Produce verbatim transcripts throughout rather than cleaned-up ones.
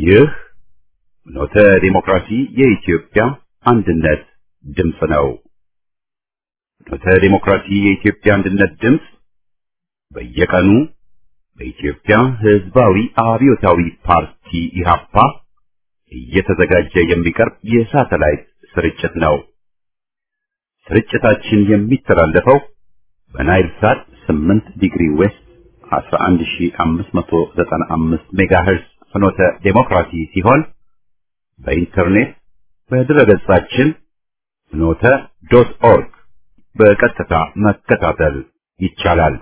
ይህ ኖተ ዲሞክራሲ የኢትዮጵያ አንድነት ድምፅ ነው። ኖተ ዲሞክራሲ የኢትዮጵያ አንድነት ድምፅ በየቀኑ በኢትዮጵያ ሕዝባዊ አብዮታዊ ፓርቲ ኢህአፓ እየተዘጋጀ የሚቀርብ የሳተላይት ስርጭት ነው። ስርጭታችን የሚተላለፈው በናይል ሳት ስምንት ዲግሪ ዌስት አስራ አንድ ሺህ አምስት መቶ ዘጠና አምስት ሜጋሄርዝ ፍኖተ ዲሞክራሲ ሲሆን በኢንተርኔት በድረገጻችን ፍኖተ ዶት ኦርግ በቀጥታ መከታተል ይቻላል።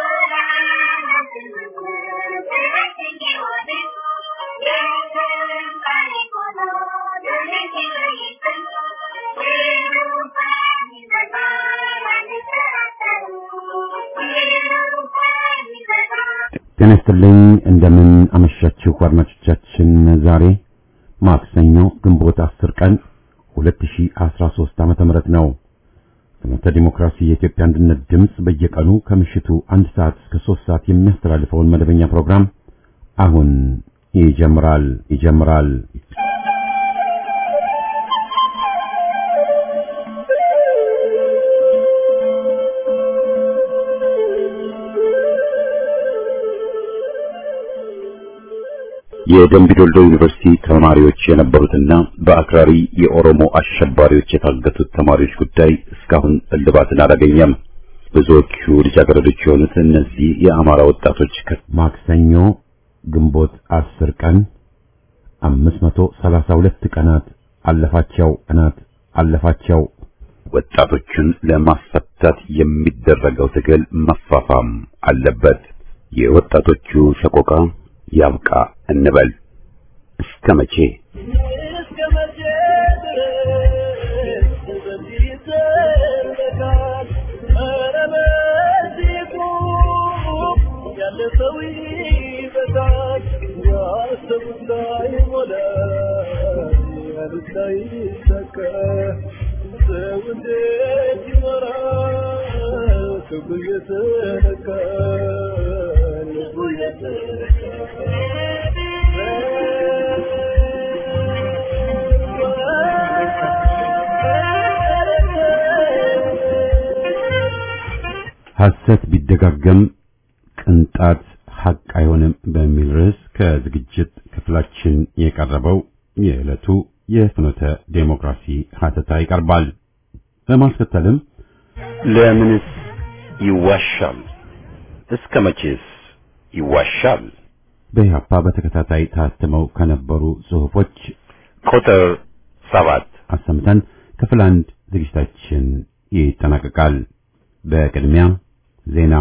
ጤና ይስጥልኝ እንደምን አመሻችሁ አድማጮቻችን። ዛሬ ማክሰኞ ግንቦት አስር ቀን ሁለት ሺህ አስራ ሶስት ዓመተ ምህረት ነው። ፍኖተ ዲሞክራሲ የኢትዮጵያ አንድነት ድምፅ በየቀኑ ከምሽቱ አንድ ሰዓት እስከ ሶስት ሰዓት የሚያስተላልፈውን መደበኛ ፕሮግራም አሁን ይጀምራል ይጀምራል። የደምቢ ዶልዶ ዩኒቨርሲቲ ተማሪዎች የነበሩትና በአክራሪ የኦሮሞ አሸባሪዎች የታገቱት ተማሪዎች ጉዳይ እስካሁን እልባትን አላገኘም። ብዙዎቹ ልጃገረዶች የሆኑት እነዚህ የአማራ ወጣቶች ማክሰኞ ግንቦት አስር ቀን አምስት መቶ ሰላሳ ሁለት ቀናት አለፋቸው ቀናት አለፋቸው። ወጣቶቹን ለማስፈታት የሚደረገው ትግል መፋፋም አለበት። የወጣቶቹ ሰቆቃ ያብቃ እንበል። እስከ መቼ እስከ መቼ ድረስ በዚህ ይዘለቃል? ኧረ በዚሁ ያለፈው ይበቃል። ያሰቡት ላይሞላ ያሉት ላይሳካ ሰው እንዴት ይኖራል? ክብሩ የተነካ ልቡ የተነካ ሐሰት ቢደጋገም ቅንጣት ሐቅ አይሆንም በሚል ርዕስ ከዝግጅት ክፍላችን የቀረበው የዕለቱ የፍኖተ ዴሞክራሲ ሀተታ ይቀርባል። በማስከተልም ለምንስ ይዋሻል? እስከ መቼስ ይዋሻል? በኢህአፓ በተከታታይ ታትመው ከነበሩ ጽሑፎች ቁጥር ሰባት አሰምተን ክፍል አንድ ዝግጅታችን ይጠናቀቃል። በቅድሚያ ዜና።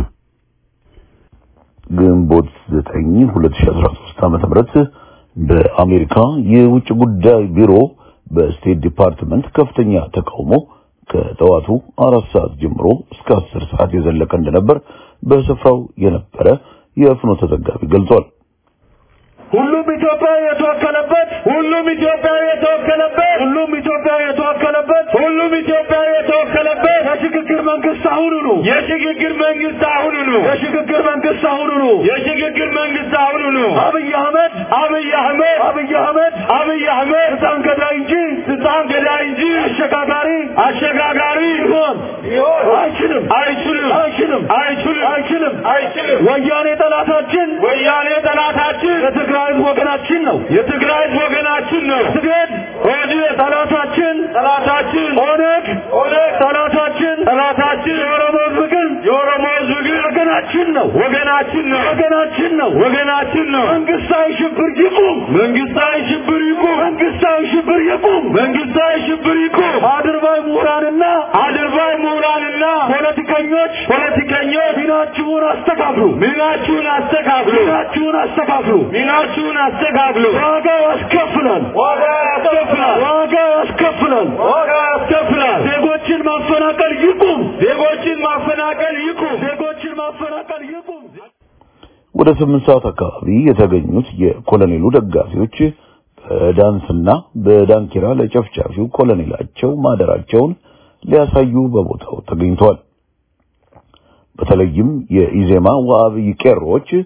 ግንቦት ዘጠኝ ሁለት ሺህ አስራ ሶስት ዓመተ ምህረት በአሜሪካ የውጭ ጉዳይ ቢሮ በስቴት ዲፓርትመንት ከፍተኛ ተቃውሞ ከጠዋቱ አራት ሰዓት ጀምሮ እስከ አስር ሰዓት የዘለቀ እንደነበር በስፍራው የነበረ የፍኖተ ዘጋቢ ገልጿል። ሁሉም ኢትዮጵያ የተወከለበት ሁሉም ኢትዮጵያ የተወከለበት ሁሉም ኢትዮጵያ የተወከለበት ሁሉም ኢትዮጵያ የተወከለበት የሽግግር መንግስት አሁን ነው የሽግግር መንግስት አሁን ነው የሽግግር መንግስት አሁን ነው የሽግግር መንግስት አሁን ነው አብይ አህመድ አብይ አህመድ አብይ አህመድ አብይ አህመድ ስልጣን ገዳይ እንጂ ስልጣን ገዳይ እንጂ አሸጋጋሪ አሸጋጋሪ ይሆን ይሆን አይችልም አይችልም አይችልም አይችልም አይችልም አይችልም። ወያኔ ጠላታችን ወያኔ ጠላታችን የትግራይ ወገናችን ነው የትግራይ ወገናችን ነው። ትግል ወዲህ ጠላታችን ጠላታችን ኦነግ ኦነግ ጠላታችን ጠላታችን የኦሮሞ ዝግል የኦሮሞ ዝግል ወገናችን ነው ወገናችን ነው ወገናችን ነው ወገናችን ነው። መንግስታዊ ሽብር ይቁም መንግስታዊ ሽብር ይቁም መንግስታዊ ሽብር ይቁም መንግስታዊ ሽብር ይቁም። አድርባይ ምሁራንና አድርባይ ምሁራንና ፖለቲከኞች ፖለቲከኞች ሚናችሁን አስተካክሉ ሚናችሁን አስተካክሉ ሚናችሁን አስተካክሉ ሚናችሁን አስተካክሉ። ዋጋ ያስከፍላል ዋጋ ያስከፍላል ዋጋ ያስከፍላል ዋጋ ያስከፍላል። ዜጎችን ማፈናቀል ይቁም ዜጎችን ማፈናቀል ይቁም ዜጎችን ማፈናቀል ይቁም። ወደ ስምንት ሰዓት አካባቢ የተገኙት የኮሎኔሉ ደጋፊዎች በዳንስና በዳንኪራ ለጨፍጫፊው ኮሎኔላቸው ማደራቸውን ሊያሳዩ በቦታው ተገኝተዋል። በተለይም የኢዜማ ወአብይ ቄሮች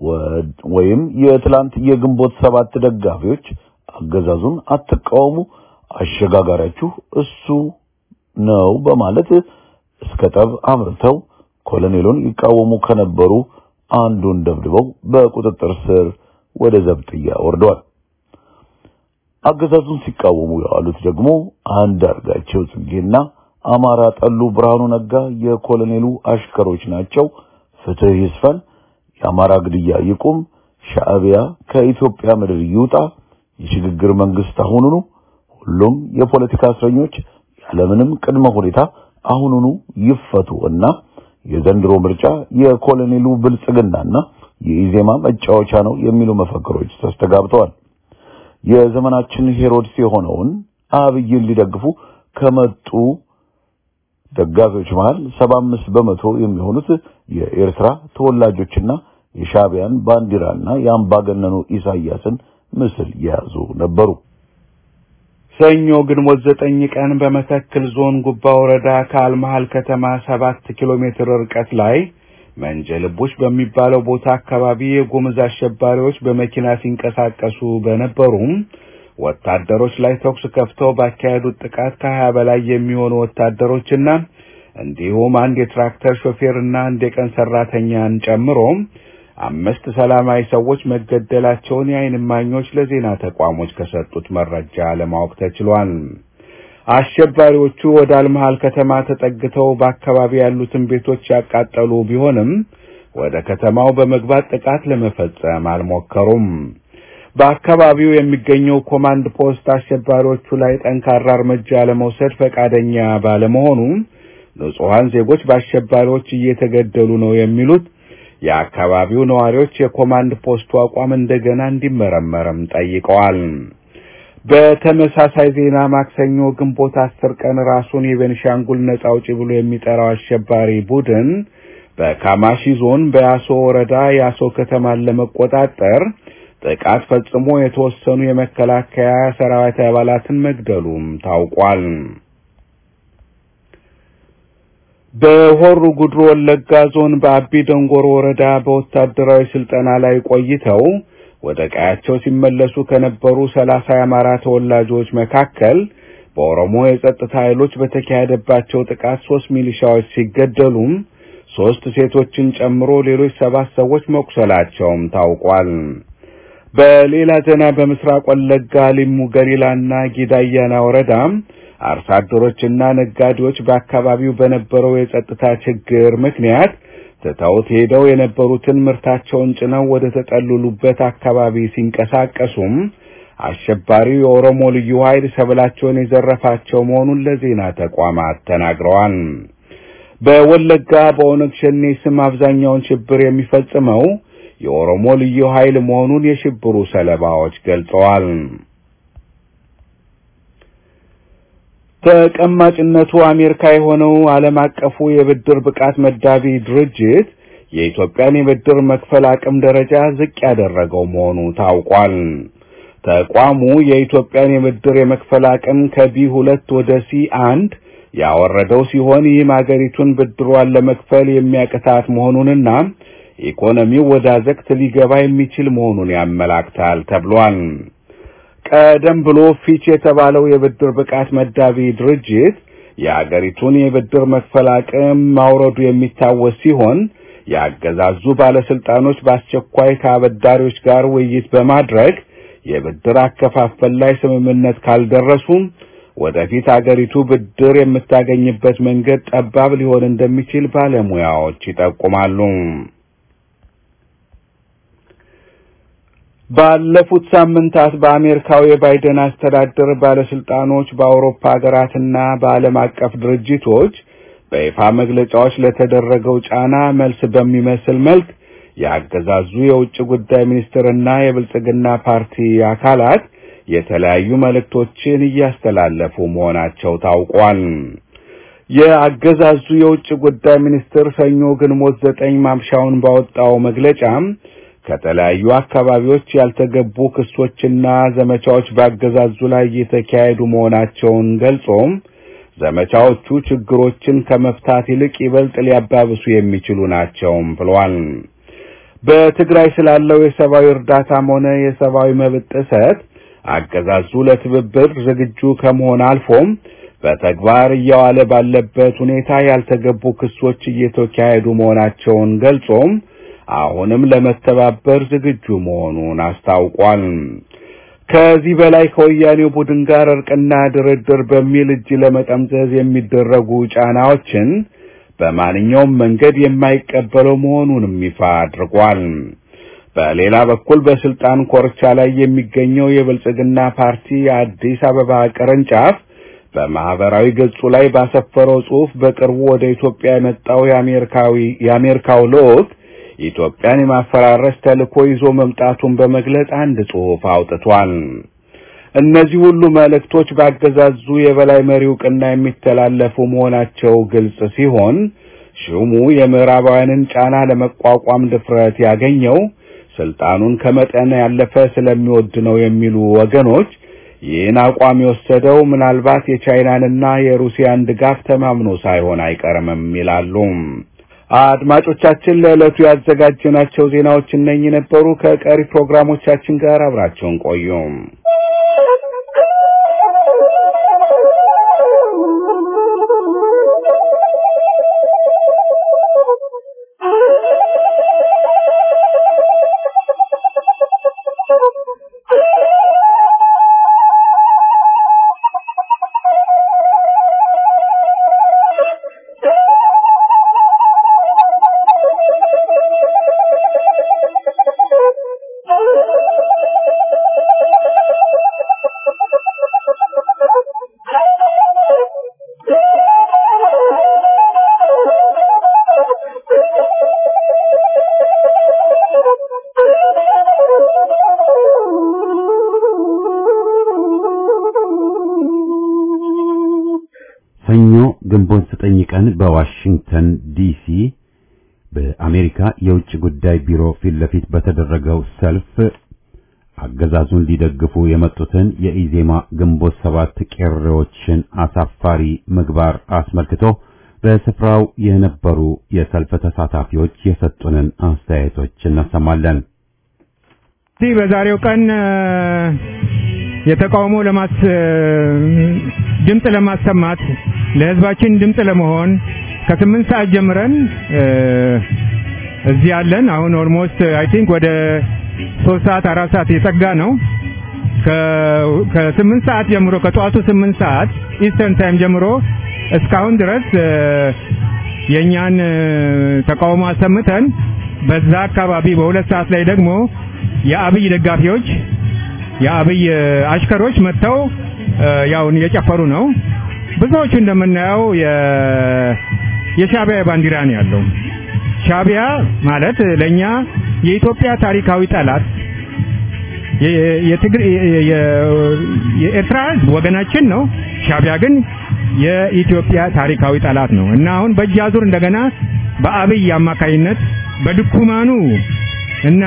ወይም የትላንት የግንቦት ሰባት ደጋፊዎች አገዛዙን አትቃወሙ አሸጋጋሪያችሁ እሱ ነው በማለት እስከ ጠብ አምርተው ኮሎኔሉን ይቃወሙ ከነበሩ አንዱን ደብድበው በቁጥጥር ስር ወደ ዘብጥያ ወርደዋል። አገዛዙን ሲቃወሙ ያሉት ደግሞ አንዳርጋቸው ጽጌና አማራ ጠሉ ብርሃኑ ነጋ የኮሎኔሉ አሽከሮች ናቸው። ፍትህ ይስፈን፣ የአማራ ግድያ ይቁም፣ ሻዕቢያ ከኢትዮጵያ ምድር ይውጣ፣ የሽግግር መንግስት አሁኑኑ፣ ሁሉም የፖለቲካ እስረኞች ያለምንም ቅድመ ሁኔታ አሁኑኑ ይፈቱ እና የዘንድሮ ምርጫ የኮሎኔሉ ብልጽግናና የኢዜማ መጫወቻ ነው የሚሉ መፈክሮች ተስተጋብተዋል። የዘመናችን ሄሮድስ የሆነውን አብይን ሊደግፉ ከመጡ ደጋፊዎች መሃል ሰባ አምስት በመቶ የሚሆኑት የኤርትራ ተወላጆችና የሻዕቢያን ባንዲራና የአምባገነኑ ኢሳያስን ምስል የያዙ ነበሩ። ሰኞ ግንቦት ዘጠኝ ቀን በመተከል ዞን ጉባ ወረዳ ከአልመሃል ከተማ ሰባት ኪሎ ሜትር ርቀት ላይ መንጀልቡሽ በሚባለው ቦታ አካባቢ የጉምዝ አሸባሪዎች በመኪና ሲንቀሳቀሱ በነበሩም ወታደሮች ላይ ተኩስ ከፍተው ባካሄዱት ጥቃት ከሀያ በላይ የሚሆኑ ወታደሮችና እንዲሁም አንድ የትራክተር ሾፌርና አንድ የቀን ሰራተኛን ጨምሮ አምስት ሰላማዊ ሰዎች መገደላቸውን የዓይን እማኞች ለዜና ተቋሞች ከሰጡት መረጃ ለማወቅ ተችሏል። አሸባሪዎቹ ወደ አልመሃል ከተማ ተጠግተው በአካባቢ ያሉትን ቤቶች ያቃጠሉ ቢሆንም ወደ ከተማው በመግባት ጥቃት ለመፈጸም አልሞከሩም። በአካባቢው የሚገኘው ኮማንድ ፖስት አሸባሪዎቹ ላይ ጠንካራ እርምጃ ለመውሰድ ፈቃደኛ ባለመሆኑ ንጹሃን ዜጎች በአሸባሪዎች እየተገደሉ ነው የሚሉት የአካባቢው ነዋሪዎች የኮማንድ ፖስቱ አቋም እንደገና እንዲመረመርም ጠይቀዋል። በተመሳሳይ ዜና ማክሰኞ ግንቦት አስር ቀን ራሱን የቤንሻንጉል ነጻ አውጪ ብሎ የሚጠራው አሸባሪ ቡድን በካማሺ ዞን በያሶ ወረዳ ያሶ ከተማን ለመቆጣጠር ጥቃት ፈጽሞ የተወሰኑ የመከላከያ ሰራዊት አባላትን መግደሉም ታውቋል። በሆሩ ጉድሩ ወለጋ ዞን በአቢ ደንጎሮ ወረዳ በወታደራዊ ስልጠና ላይ ቆይተው ወደ ቀያቸው ሲመለሱ ከነበሩ ሰላሳ የአማራ ተወላጆች መካከል በኦሮሞ የጸጥታ ኃይሎች በተካሄደባቸው ጥቃት ሶስት ሚሊሻዎች ሲገደሉ ሶስት ሴቶችን ጨምሮ ሌሎች ሰባት ሰዎች መቁሰላቸውም ታውቋል። በሌላ ዜና በምስራቅ ወለጋ ሊሙ ገሪላና ጊዳያና ወረዳ አርሶ አደሮችና ነጋዴዎች በአካባቢው በነበረው የጸጥታ ችግር ምክንያት ተታውት ሄደው የነበሩትን ምርታቸውን ጭነው ወደ ተጠለሉበት አካባቢ ሲንቀሳቀሱም አሸባሪው የኦሮሞ ልዩ ኃይል ሰብላቸውን የዘረፋቸው መሆኑን ለዜና ተቋማት ተናግረዋል። በወለጋ በኦነግ ሸኔ ስም አብዛኛውን ሽብር የሚፈጽመው የኦሮሞ ልዩ ኃይል መሆኑን የሽብሩ ሰለባዎች ገልጸዋል። ተቀማጭነቱ አሜሪካ የሆነው ዓለም አቀፉ የብድር ብቃት መዳቢ ድርጅት የኢትዮጵያን የብድር መክፈል አቅም ደረጃ ዝቅ ያደረገው መሆኑ ታውቋል። ተቋሙ የኢትዮጵያን የብድር የመክፈል አቅም ከቢ ሁለት ወደ ሲ አንድ ያወረደው ሲሆን ይህም ሀገሪቱን ብድሯን ለመክፈል የሚያቅታት መሆኑንና ኢኮኖሚው ወደ አዘቅት ሊገባ የሚችል መሆኑን ያመላክታል ተብሏል። ቀደም ብሎ ፊች የተባለው የብድር ብቃት መዳቢ ድርጅት የሀገሪቱን የብድር መክፈል አቅም ማውረዱ የሚታወስ ሲሆን ያገዛዙ ባለስልጣኖች በአስቸኳይ ከአበዳሪዎች ጋር ውይይት በማድረግ የብድር አከፋፈል ላይ ስምምነት ካልደረሱ ወደፊት ሀገሪቱ ብድር የምታገኝበት መንገድ ጠባብ ሊሆን እንደሚችል ባለሙያዎች ይጠቁማሉ። ባለፉት ሳምንታት በአሜሪካው የባይደን አስተዳደር ባለስልጣኖች በአውሮፓ ሀገራትና በዓለም አቀፍ ድርጅቶች በይፋ መግለጫዎች ለተደረገው ጫና መልስ በሚመስል መልክ ያገዛዙ የውጭ ጉዳይ ሚኒስትርና የብልጽግና ፓርቲ አካላት የተለያዩ መልእክቶችን እያስተላለፉ መሆናቸው ታውቋል። የአገዛዙ የውጭ ጉዳይ ሚኒስትር ሰኞ ግንቦት ዘጠኝ ማምሻውን ባወጣው መግለጫ ከተለያዩ አካባቢዎች ያልተገቡ ክሶችና ዘመቻዎች በአገዛዙ ላይ እየተካሄዱ መሆናቸውን ገልጾ ዘመቻዎቹ ችግሮችን ከመፍታት ይልቅ ይበልጥ ሊያባብሱ የሚችሉ ናቸው ብለዋል። በትግራይ ስላለው የሰብአዊ እርዳታም ሆነ የሰብአዊ መብት ጥሰት አገዛዙ ለትብብር ዝግጁ ከመሆን አልፎም በተግባር እያዋለ ባለበት ሁኔታ ያልተገቡ ክሶች እየተካሄዱ መሆናቸውን ገልጾም አሁንም ለመተባበር ዝግጁ መሆኑን አስታውቋል። ከዚህ በላይ ከወያኔው ቡድን ጋር እርቅና ድርድር በሚል እጅ ለመጠምዘዝ የሚደረጉ ጫናዎችን በማንኛውም መንገድ የማይቀበለው መሆኑንም ይፋ አድርጓል። በሌላ በኩል በስልጣን ኮርቻ ላይ የሚገኘው የብልጽግና ፓርቲ አዲስ አበባ ቅርንጫፍ በማህበራዊ ገጹ ላይ ባሰፈረው ጽሑፍ በቅርቡ ወደ ኢትዮጵያ የመጣው የአሜሪካዊ የአሜሪካው ልዑክ ኢትዮጵያን የማፈራረስ ተልዕኮ ይዞ መምጣቱን በመግለጽ አንድ ጽሑፍ አውጥቷል። እነዚህ ሁሉ መልእክቶች ባገዛዙ የበላይ መሪው ቅና የሚተላለፉ መሆናቸው ግልጽ ሲሆን ሹሙ የምዕራባውያንን ጫና ለመቋቋም ድፍረት ያገኘው ስልጣኑን ከመጠን ያለፈ ስለሚወድ ነው የሚሉ ወገኖች ይህን አቋም የወሰደው ምናልባት የቻይናንና የሩሲያን ድጋፍ ተማምኖ ሳይሆን አይቀርም ይላሉ። አድማጮቻችን ለዕለቱ ያዘጋጀናቸው ዜናዎች እነኚህ ነበሩ። ከቀሪ ፕሮግራሞቻችን ጋር አብራችሁን ቆዩ። ግንቦት ዘጠኝ ቀን በዋሽንግተን ዲሲ በአሜሪካ የውጭ ጉዳይ ቢሮ ፊት ለፊት በተደረገው ሰልፍ አገዛዙን ሊደግፉ የመጡትን የኢዜማ ግንቦት ሰባት ቄሮዎችን አሳፋሪ ምግባር አስመልክቶ በስፍራው የነበሩ የሰልፍ ተሳታፊዎች የሰጡንን አስተያየቶች እናሰማለን። እዚህ በዛሬው ቀን የተቃውሞ ለማስ ድምጽ ለማሰማት ለህዝባችን ድምጽ ለመሆን ከስምንት ሰዓት ጀምረን እዚህ ያለን አሁን ኦልሞስት አይ ቲንክ ወደ ሶስት ሰዓት አራት ሰዓት የጠጋ ነው። ከስምንት ሰዓት ጀምሮ ከጧቱ ስምንት ሰዓት ኢስተርን ታይም ጀምሮ እስካሁን ድረስ የኛን ተቃውሞ አሰምተን በዛ አካባቢ በሁለት ሰዓት ላይ ደግሞ የአብይ ደጋፊዎች የአብይ አሽከሮች መጥተው ያውን እየጨፈሩ ነው። ብዙዎቹ እንደምናየው የሻቢያ ባንዲራ ነው ያለው። ሻቢያ ማለት ለኛ የኢትዮጵያ ታሪካዊ ጠላት የትግሬ የኤርትራ ወገናችን ነው። ሻቢያ ግን የኢትዮጵያ ታሪካዊ ጠላት ነው እና አሁን በእጃዙር እንደገና በአብይ አማካይነት በድኩማኑ እና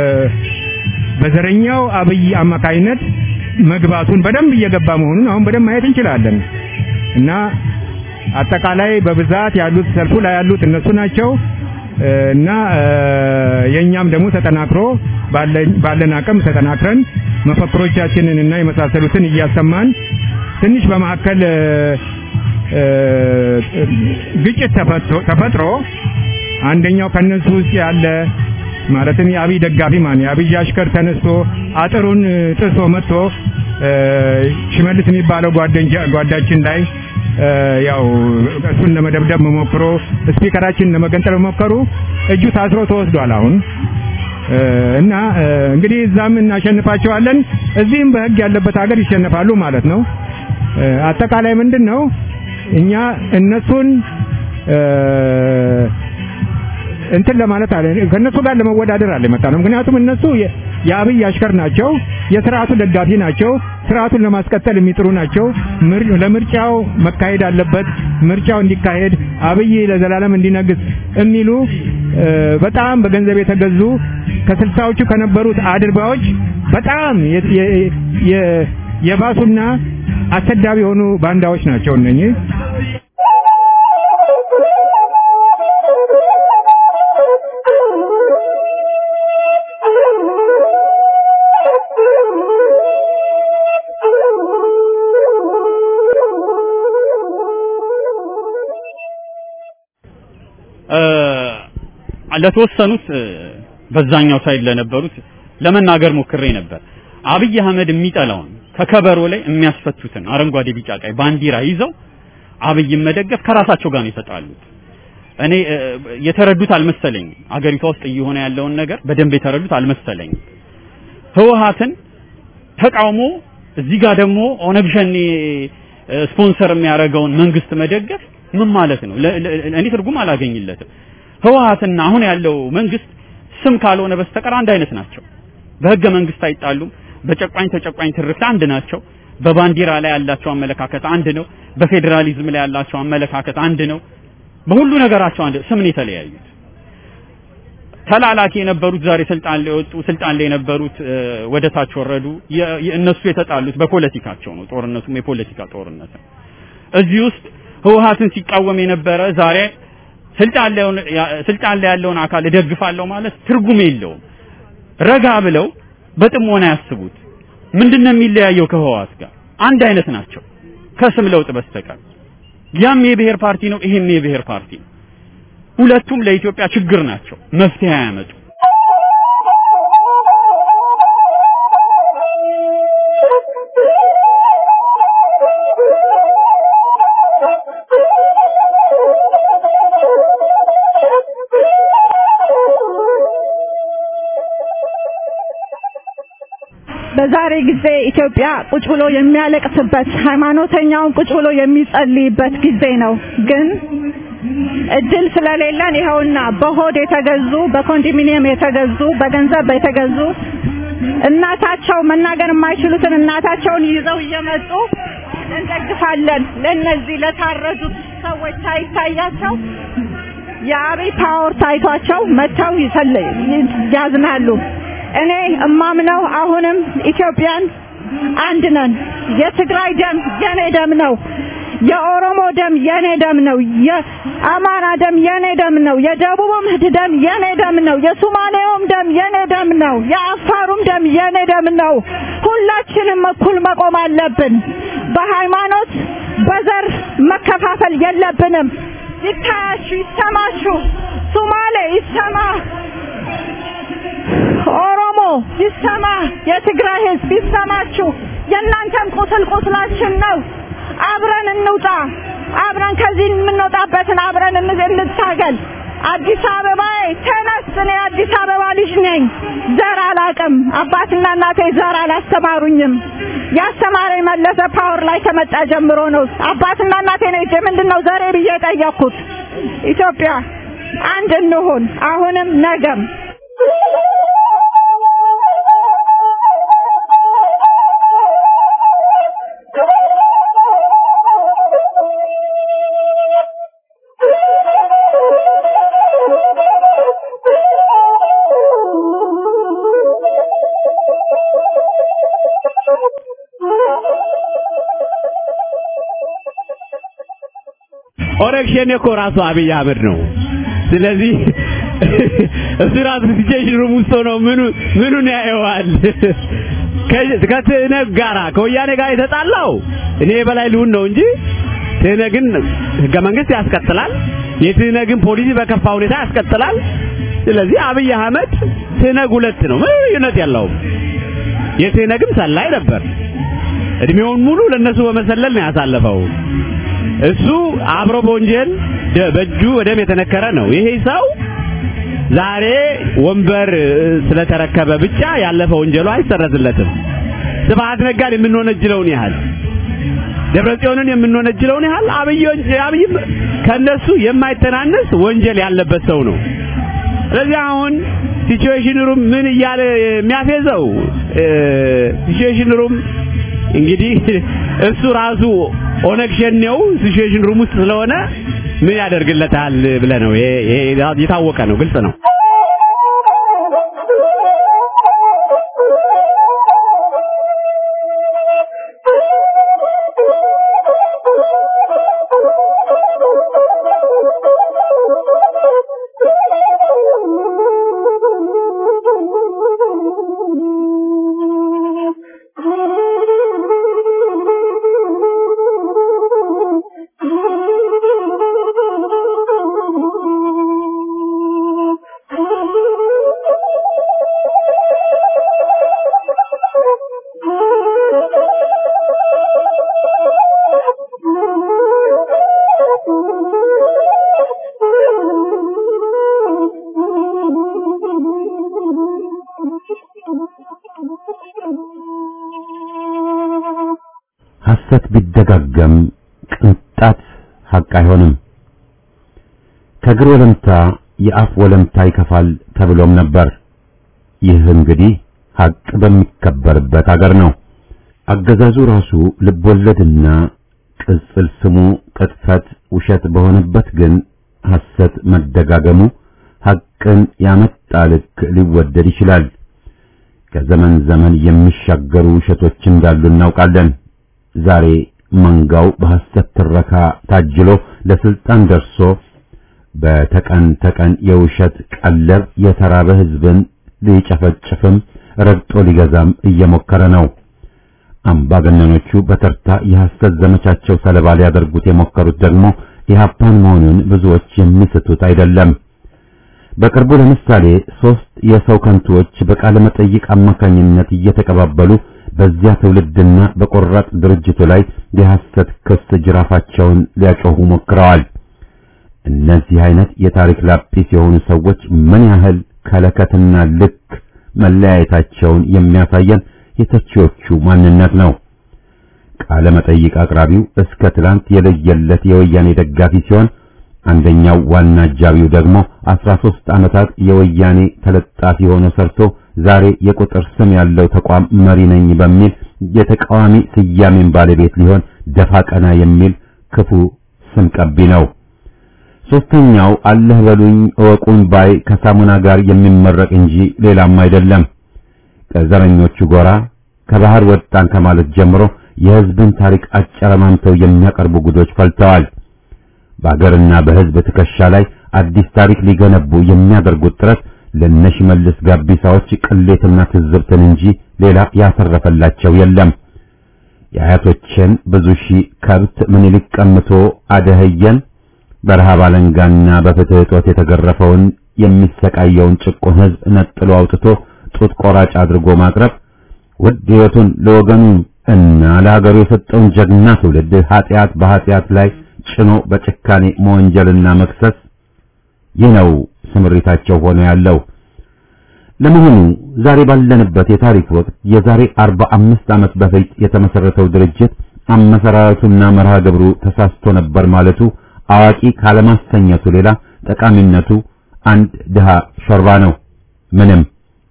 በዘረኛው አብይ አማካይነት መግባቱን በደንብ እየገባ መሆኑን አሁን በደንብ ማየት እንችላለን እና አጠቃላይ በብዛት ያሉት ሰልፉ ላይ ያሉት እነሱ ናቸው እና የኛም ደግሞ ተጠናክሮ ባለን አቅም ተጠናክረን መፈክሮቻችንን እና የመሳሰሉትን እያሰማን ትንሽ በመሐከል ግጭት ተፈጥሮ አንደኛው ከነሱ ውስጥ ያለ ማለትም የአብይ ደጋፊ ማን የአብይ አሽከር ተነስቶ አጥሩን ጥሶ መጥቶ ሽመልስ የሚባለው ጓዳችን ላይ ያው እሱን ለመደብደብ መሞክሮ ስፒከራችን ለመገንጠል መሞከሩ እጁ ታስሮ ተወስዷል አሁን እና እንግዲህ እዛም እናሸንፋቸዋለን እዚህም በህግ ያለበት ሀገር ይሸነፋሉ ማለት ነው። አጠቃላይ ምንድነው እኛ እነሱን እንትን ለማለት አለ ከነሱ ጋር ለመወዳደር አለ መጣ ነው። ምክንያቱም እነሱ የአብይ አሽከር ናቸው፣ የሥርዓቱ ደጋፊ ናቸው፣ ሥርዓቱን ለማስቀጠል የሚጥሩ ናቸው። ለምርጫው መካሄድ አለበት፣ ምርጫው እንዲካሄድ አብይ ለዘላለም እንዲነግስ የሚሉ በጣም በገንዘብ የተገዙ ከስልሳዎቹ ከነበሩት አድርባዎች በጣም የባሱና አሰዳቢ የሆኑ ባንዳዎች ናቸው እነኚህ። ለተወሰኑት በዛኛው ሳይድ ለነበሩት ለመናገር ሞክሬ ነበር አብይ አህመድ የሚጠላውን ከከበሮ ላይ የሚያስፈቱትን አረንጓዴ ቢጫ ቀይ ባንዲራ ይዘው አብይ መደገፍ ከራሳቸው ጋር ነው የተጣሉት እኔ የተረዱት አልመሰለኝ አገሪቷ ውስጥ እየሆነ ያለውን ነገር በደንብ የተረዱት አልመሰለኝ ህወሓትን ተቃውሞ እዚህ ጋር ደግሞ ኦነግ ሸኔ ስፖንሰር የሚያደርገውን መንግስት መደገፍ ምን ማለት ነው እኔ ትርጉም አላገኝለትም ህወሓትና አሁን ያለው መንግስት ስም ካልሆነ በስተቀር አንድ አይነት ናቸው በህገ መንግስት አይጣሉም በጨቋኝ ተጨቋኝ ትርክት አንድ ናቸው በባንዲራ ላይ ያላቸው አመለካከት አንድ ነው በፌደራሊዝም ላይ ያላቸው አመለካከት አንድ ነው በሁሉ ነገራቸው አንድ ስም ነው የተለያዩት ተላላኪ የነበሩት ዛሬ ስልጣን ላይ ወጡ ስልጣን ላይ የነበሩት ወደ ታች ወረዱ እነሱ የተጣሉት በፖለቲካቸው ነው ጦርነቱም የፖለቲካ ጦርነት ነው እዚህ ውስጥ ህወሓትን ሲቃወም የነበረ ዛሬ ስልጣን ላይ ስልጣን ላይ ያለውን አካል ደግፋለሁ ማለት ትርጉም የለውም ረጋ ብለው በጥሞና ያስቡት ምንድነው የሚለያየው ከህወሓት ጋር አንድ አይነት ናቸው ከስም ለውጥ በስተቀር ያም የብሔር ፓርቲ ነው ይሄም የብሔር ፓርቲ ነው ሁለቱም ለኢትዮጵያ ችግር ናቸው መፍትሄ ያመጡ በዛሬ ጊዜ ኢትዮጵያ ቁጭ ብሎ የሚያለቅስበት ሃይማኖተኛውን ቁጭ ብሎ የሚጸልይበት ጊዜ ነው ግን እድል ስለሌለን ይሄውና በሆድ የተገዙ በኮንዶሚኒየም የተገዙ በገንዘብ የተገዙ እናታቸው መናገር የማይችሉትን እናታቸውን ይዘው እየመጡ እንደግፋለን ለነዚህ ለታረዱት ሰዎች ታይታያቸው የአብይ ፓወር ታይቷቸው መተው ያዝናሉ እኔ እማምነው አሁንም ኢትዮጵያን አንድ ነን የትግራይ ደም የኔ ደም ነው የኦሮሞ ደም የኔ ደም ነው የአማራ ደም የኔ ደም ነው የደቡብም ደም የኔ ደም ነው የሶማሌውም ደም የኔ ደም ነው የአፋሩም ደም የኔ ደም ነው ሁላችንም እኩል መቆም አለብን በሃይማኖት በዘር መከፋፈል የለብንም ይታያሹ ይሰማሹ ሶማሌ ይሰማ ኦሮሞ ይሰማ የትግራይ ህዝብ ይሰማችሁ የእናንተም ቁስል ቁስላችን ነው አብረን እንውጣ አብረን ከዚህ የምንወጣበትን አብረን እንታገል አዲስ አበባ ተነስ እኔ አዲስ አበባ ልጅ ነኝ ዘር አላቅም አባትና እናቴ ዘር አላስተማሩኝም ያስተማረኝ መለሰ ፓወር ላይ ከመጣ ጀምሮ ነው አባትና እናቴ ነው እጄ ምንድነው ዘሬ ብዬ ጠየቅኩት ኢትዮጵያ አንድ እንሁን አሁንም ነገም ኦነግ ሸኔ እኮ ራሱ አብይ አህመድ ነው ስለዚህ እሱራቱ ሲጀሽ ሩሙስቶ ነው ምኑ ምኑን ያየዋል ከትነግ ጋራ ከወያኔ ጋር የተጣላው እኔ በላይ ልሁን ነው እንጂ ትነግን ህገ መንግስት ያስቀጥላል የትነግን ፖሊሲ በከፋ ሁኔታ ያስቀጥላል ስለዚህ አብይ አህመድ ትነግ ሁለት ነው ምን ይነት ያለው የትነግም ሰላይ ነበር እድሜውን ሙሉ ለነሱ በመሰለል ነው ያሳለፈው እሱ አብሮ በወንጀል በእጁ ወደም የተነከረ ነው ይሄ ሰው ዛሬ ወንበር ስለተረከበ ብቻ ያለፈ ወንጀሉ አይሰረዝለትም ስብሐት ነጋን የምንወነጅለውን ያህል ደብረጽዮንን የምንወነጅለውን ያህል አብይ አብይ ከነሱ የማይተናነስ ወንጀል ያለበት ሰው ነው ስለዚህ አሁን ሲቹዌሽን ሩም ምን ይያለ የሚያፈዘው ሲቹዌሽን ሩም እንግዲህ እሱ ራሱ ኦነግ ሸኔው ሲቹዌሽን ሩም ውስጥ ስለሆነ ምን ያደርግለታል ብለ ነው ይሄ የታወቀ ነው ግልጽ ነው ሐሰት ቢደጋገም ቅንጣት ሐቅ አይሆንም። ከእግር ወለምታ የአፍ ወለምታ ይከፋል ተብሎም ነበር። ይህ እንግዲህ ሐቅ በሚከበርበት አገር ነው። አገዛዙ ራሱ ልቦለድና ቅጽል ስሙ ቅጥፈት ውሸት በሆነበት ግን ሐሰት መደጋገሙ ሐቅን ያመጣ ልክ ሊወደድ ይችላል። ከዘመን ዘመን የሚሻገሩ ውሸቶች እንዳሉ እናውቃለን። ዛሬ መንጋው በሐሰት ትረካ ታጅሎ ለስልጣን ደርሶ በተቀን ተቀን የውሸት ቀለብ የተራበ ሕዝብን ሊጨፈጭፍም ረግጦ ሊገዛም እየሞከረ ነው። አምባገነኖቹ በተርታ የሐሰት ዘመቻቸው ሰለባ ሊያደርጉት የሞከሩት ደግሞ ኢህአፓን መሆኑን ብዙዎች የሚስቱት አይደለም። በቅርቡ ለምሳሌ ሶስት የሰው ከንቱዎች በቃለ መጠይቅ አማካኝነት እየተቀባበሉ በዚያ ትውልድና በቆራጥ ድርጅቱ ላይ የሐሰት ክስ ጅራፋቸውን ሊያጮሁ ሞክረዋል። እነዚህ አይነት የታሪክ ላጲስ የሆኑ ሰዎች ምን ያህል ከለከትና ልክ መለያየታቸውን የሚያሳየን የተቺዎቹ ማንነት ነው። ቃለ መጠይቅ አቅራቢው እስከ ትላንት የለየለት የወያኔ ደጋፊ ሲሆን አንደኛው ዋና አጃቢው ደግሞ አስራ ሦስት ዓመታት የወያኔ ተለጣፊ ሆኖ ሰርቶ ዛሬ የቁጥር ስም ያለው ተቋም መሪ ነኝ በሚል የተቃዋሚ ስያሜን ባለቤት ሊሆን ደፋ ቀና የሚል ክፉ ስም ቀቢ ነው። ሶስተኛው አለህ በሉኝ እወቁኝ ባይ ከሳሙና ጋር የሚመረቅ እንጂ ሌላም አይደለም። ከዘረኞቹ ጎራ ከባህር ወጣን ከማለት ጀምሮ የሕዝብን ታሪክ አጨረማምተው የሚያቀርቡ ጉዶች ፈልተዋል። በአገርና በሕዝብ ትከሻ ላይ አዲስ ታሪክ ሊገነቡ የሚያደርጉት ጥረት ለነሽመልስ ጋቢሳዎች ቅሌትና ትዝብትን እንጂ ሌላ ያተረፈላቸው የለም። የአያቶችን ብዙ ሺህ ከብት ምኒልክ ቀምቶ አደህየን በረሃብ አለንጋና በፍትህ እጦት የተገረፈውን የሚሰቃየውን ጭቁን ሕዝብ ነጥሎ አውጥቶ ጡት ቆራጭ አድርጎ ማቅረብ ውድ ሕይወቱን ለወገኑ እና ለሀገሩ የሰጠውን ጀግና ትውልድ ኃጢአት በኃጢአት ላይ ጭኖ በጭካኔ መወንጀልና መክሰስ ይህ ነው ስምሪታቸው ሆኖ ያለው። ለመሆኑ ዛሬ ባለንበት የታሪክ ወቅት የዛሬ አርባ አምስት ዓመት በፊት የተመሰረተው ድርጅት አመሰራረቱና መርሃ ግብሩ ተሳስቶ ነበር ማለቱ አዋቂ ካለማሰኘቱ ሌላ ጠቃሚነቱ አንድ ድሃ ሾርባ ነው። ምንም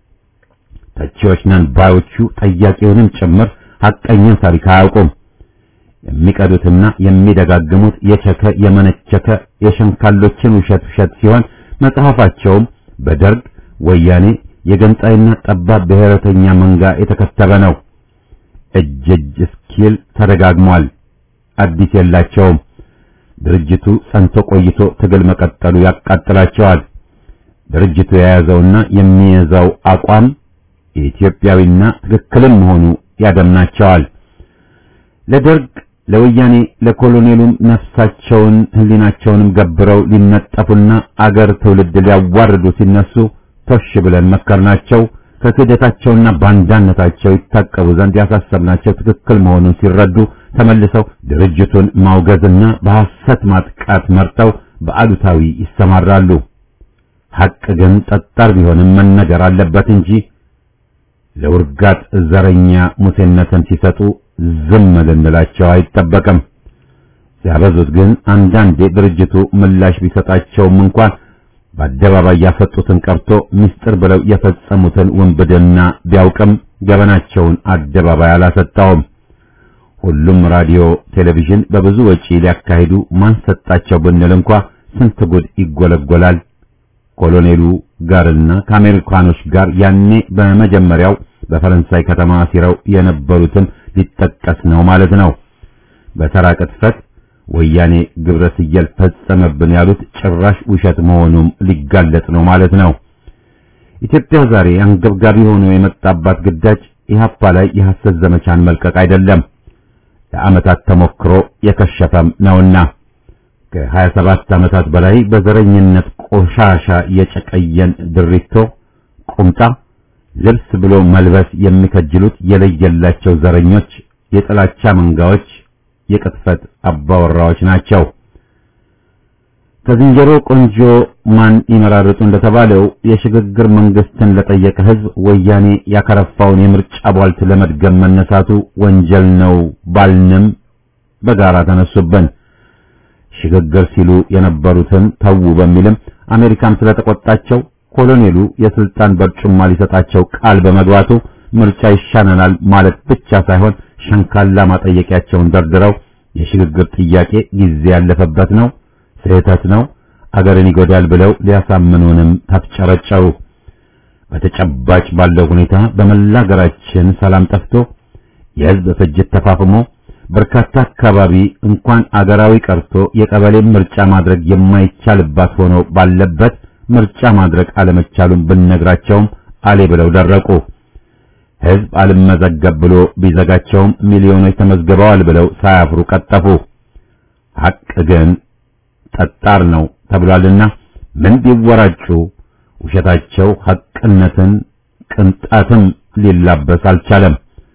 ተቺዎች ነን ባዮቹ ጠያቂውንም ጭምር ሐቀኛ ታሪክ አያውቁም። የሚቀዱትና የሚደጋግሙት የቸከ የመነቸከ የሸንካሎችን ውሸት ውሸት ሲሆን መጽሐፋቸውም በደርግ ወያኔ የገንጣይና ጠባብ ብሔረተኛ መንጋ የተከተበ ነው። እጅ እጅ እስኪል ተደጋግሟል። አዲስ የላቸውም። ድርጅቱ ጸንቶ ቆይቶ ትግል መቀጠሉ ያቃጥላቸዋል። ድርጅቱ የያዘውና የሚይዘው አቋም የኢትዮጵያዊና ትክክልም መሆኑ ያደምናቸዋል። ለደርግ ለወያኔ ለኮሎኔሉም ነፍሳቸውን ህሊናቸውንም ገብረው ሊነጠፉና አገር ትውልድ ሊያዋርዱ ሲነሱ ተሽ ብለን መከርናቸው። ከክህደታቸውና ባንዳነታቸው ይታቀቡ ዘንድ ያሳሰብናቸው ትክክል መሆኑን ሲረዱ ተመልሰው ድርጅቱን ማውገዝና በሐሰት ማጥቃት መርጠው በአሉታዊ ይሰማራሉ። ሐቅ ግን ጠጣር ቢሆንም መነገር አለበት እንጂ ለውርጋት ዘረኛ ሙሴነትን ሲሰጡ ዝም ልንላቸው አይጠበቅም። ሲያበዙት ግን አንዳንዴ ድርጅቱ ምላሽ ቢሰጣቸውም እንኳን በአደባባይ ያፈጡትን ቀርቶ ምስጢር ብለው የፈጸሙትን ውንብድና ቢያውቅም ገበናቸውን አደባባይ አላሰጣውም። ሁሉም ራዲዮ፣ ቴሌቪዥን በብዙ ወጪ ሊያካሂዱ ማን ሰጣቸው ብንል እንኳን ስንት ጉድ ይጎለጎላል። ኮሎኔሉ ጋርና ከአሜሪካኖች ጋር ያኔ በመጀመሪያው በፈረንሳይ ከተማ ሲረው የነበሩትን ሊጠቀስ ነው ማለት ነው። በተራ ቅጥፈት ወያኔ ግብረ ስየል ፈጸመብን ያሉት ጭራሽ ውሸት መሆኑም ሊጋለጥ ነው ማለት ነው። ኢትዮጵያ ዛሬ አንገብጋቢ ሆኖ የመጣባት ግዳጅ ኢህአፓ ላይ የሐሰት ዘመቻን መልቀቅ አይደለም፣ ለዓመታት ተሞክሮ የከሸፈም ነውና ከሀያ ሰባት ዓመታት በላይ በዘረኝነት ቆሻሻ የጨቀየን ድሪቶ ቁምጣ ልብስ ብሎ መልበስ የሚከጅሉት የለየላቸው ዘረኞች፣ የጥላቻ መንጋዎች፣ የቅጥፈት አባወራዎች ናቸው። ከዝንጀሮ ቆንጆ ማን ይመራርጡ እንደተባለው የሽግግር መንግስትን ለጠየቀ ህዝብ ወያኔ ያከረፋውን የምርጫ ቧልት ለመድገም መነሳቱ ወንጀል ነው ባልንም በጋራ ተነሱብን። ሽግግር ሲሉ የነበሩትን ተዉ በሚልም አሜሪካም ስለተቆጣቸው ኮሎኔሉ የስልጣን በርጩማ ሊሰጣቸው ቃል በመግባቱ ምርጫ ይሻነናል ማለት ብቻ ሳይሆን ሸንካላ ማጠየቂያቸውን ደርድረው የሽግግር ጥያቄ ጊዜ ያለፈበት ነው፣ ስህተት ነው፣ አገርን ይጎዳል ብለው ሊያሳምኑንም ተፍጨረጨሩ። በተጨባጭ ባለው ሁኔታ በመላ ሀገራችን ሰላም ጠፍቶ የህዝብ ፍጅት ተፋፍሞ በርካታ አካባቢ እንኳን አገራዊ ቀርቶ የቀበሌ ምርጫ ማድረግ የማይቻልባት ሆኖ ባለበት ምርጫ ማድረግ አለመቻሉን ብንነግራቸውም አሌ ብለው ደረቁ። ህዝብ አልመዘገብ ብሎ ቢዘጋቸውም ሚሊዮኖች ተመዝግበዋል ብለው ሳያፍሩ ቀጠፉ። ሐቅ ግን ጠጣር ነው ተብሏልና ምን ቢወራጩ ውሸታቸው ሐቅነትን ቅንጣትም ሊላበስ አልቻለም።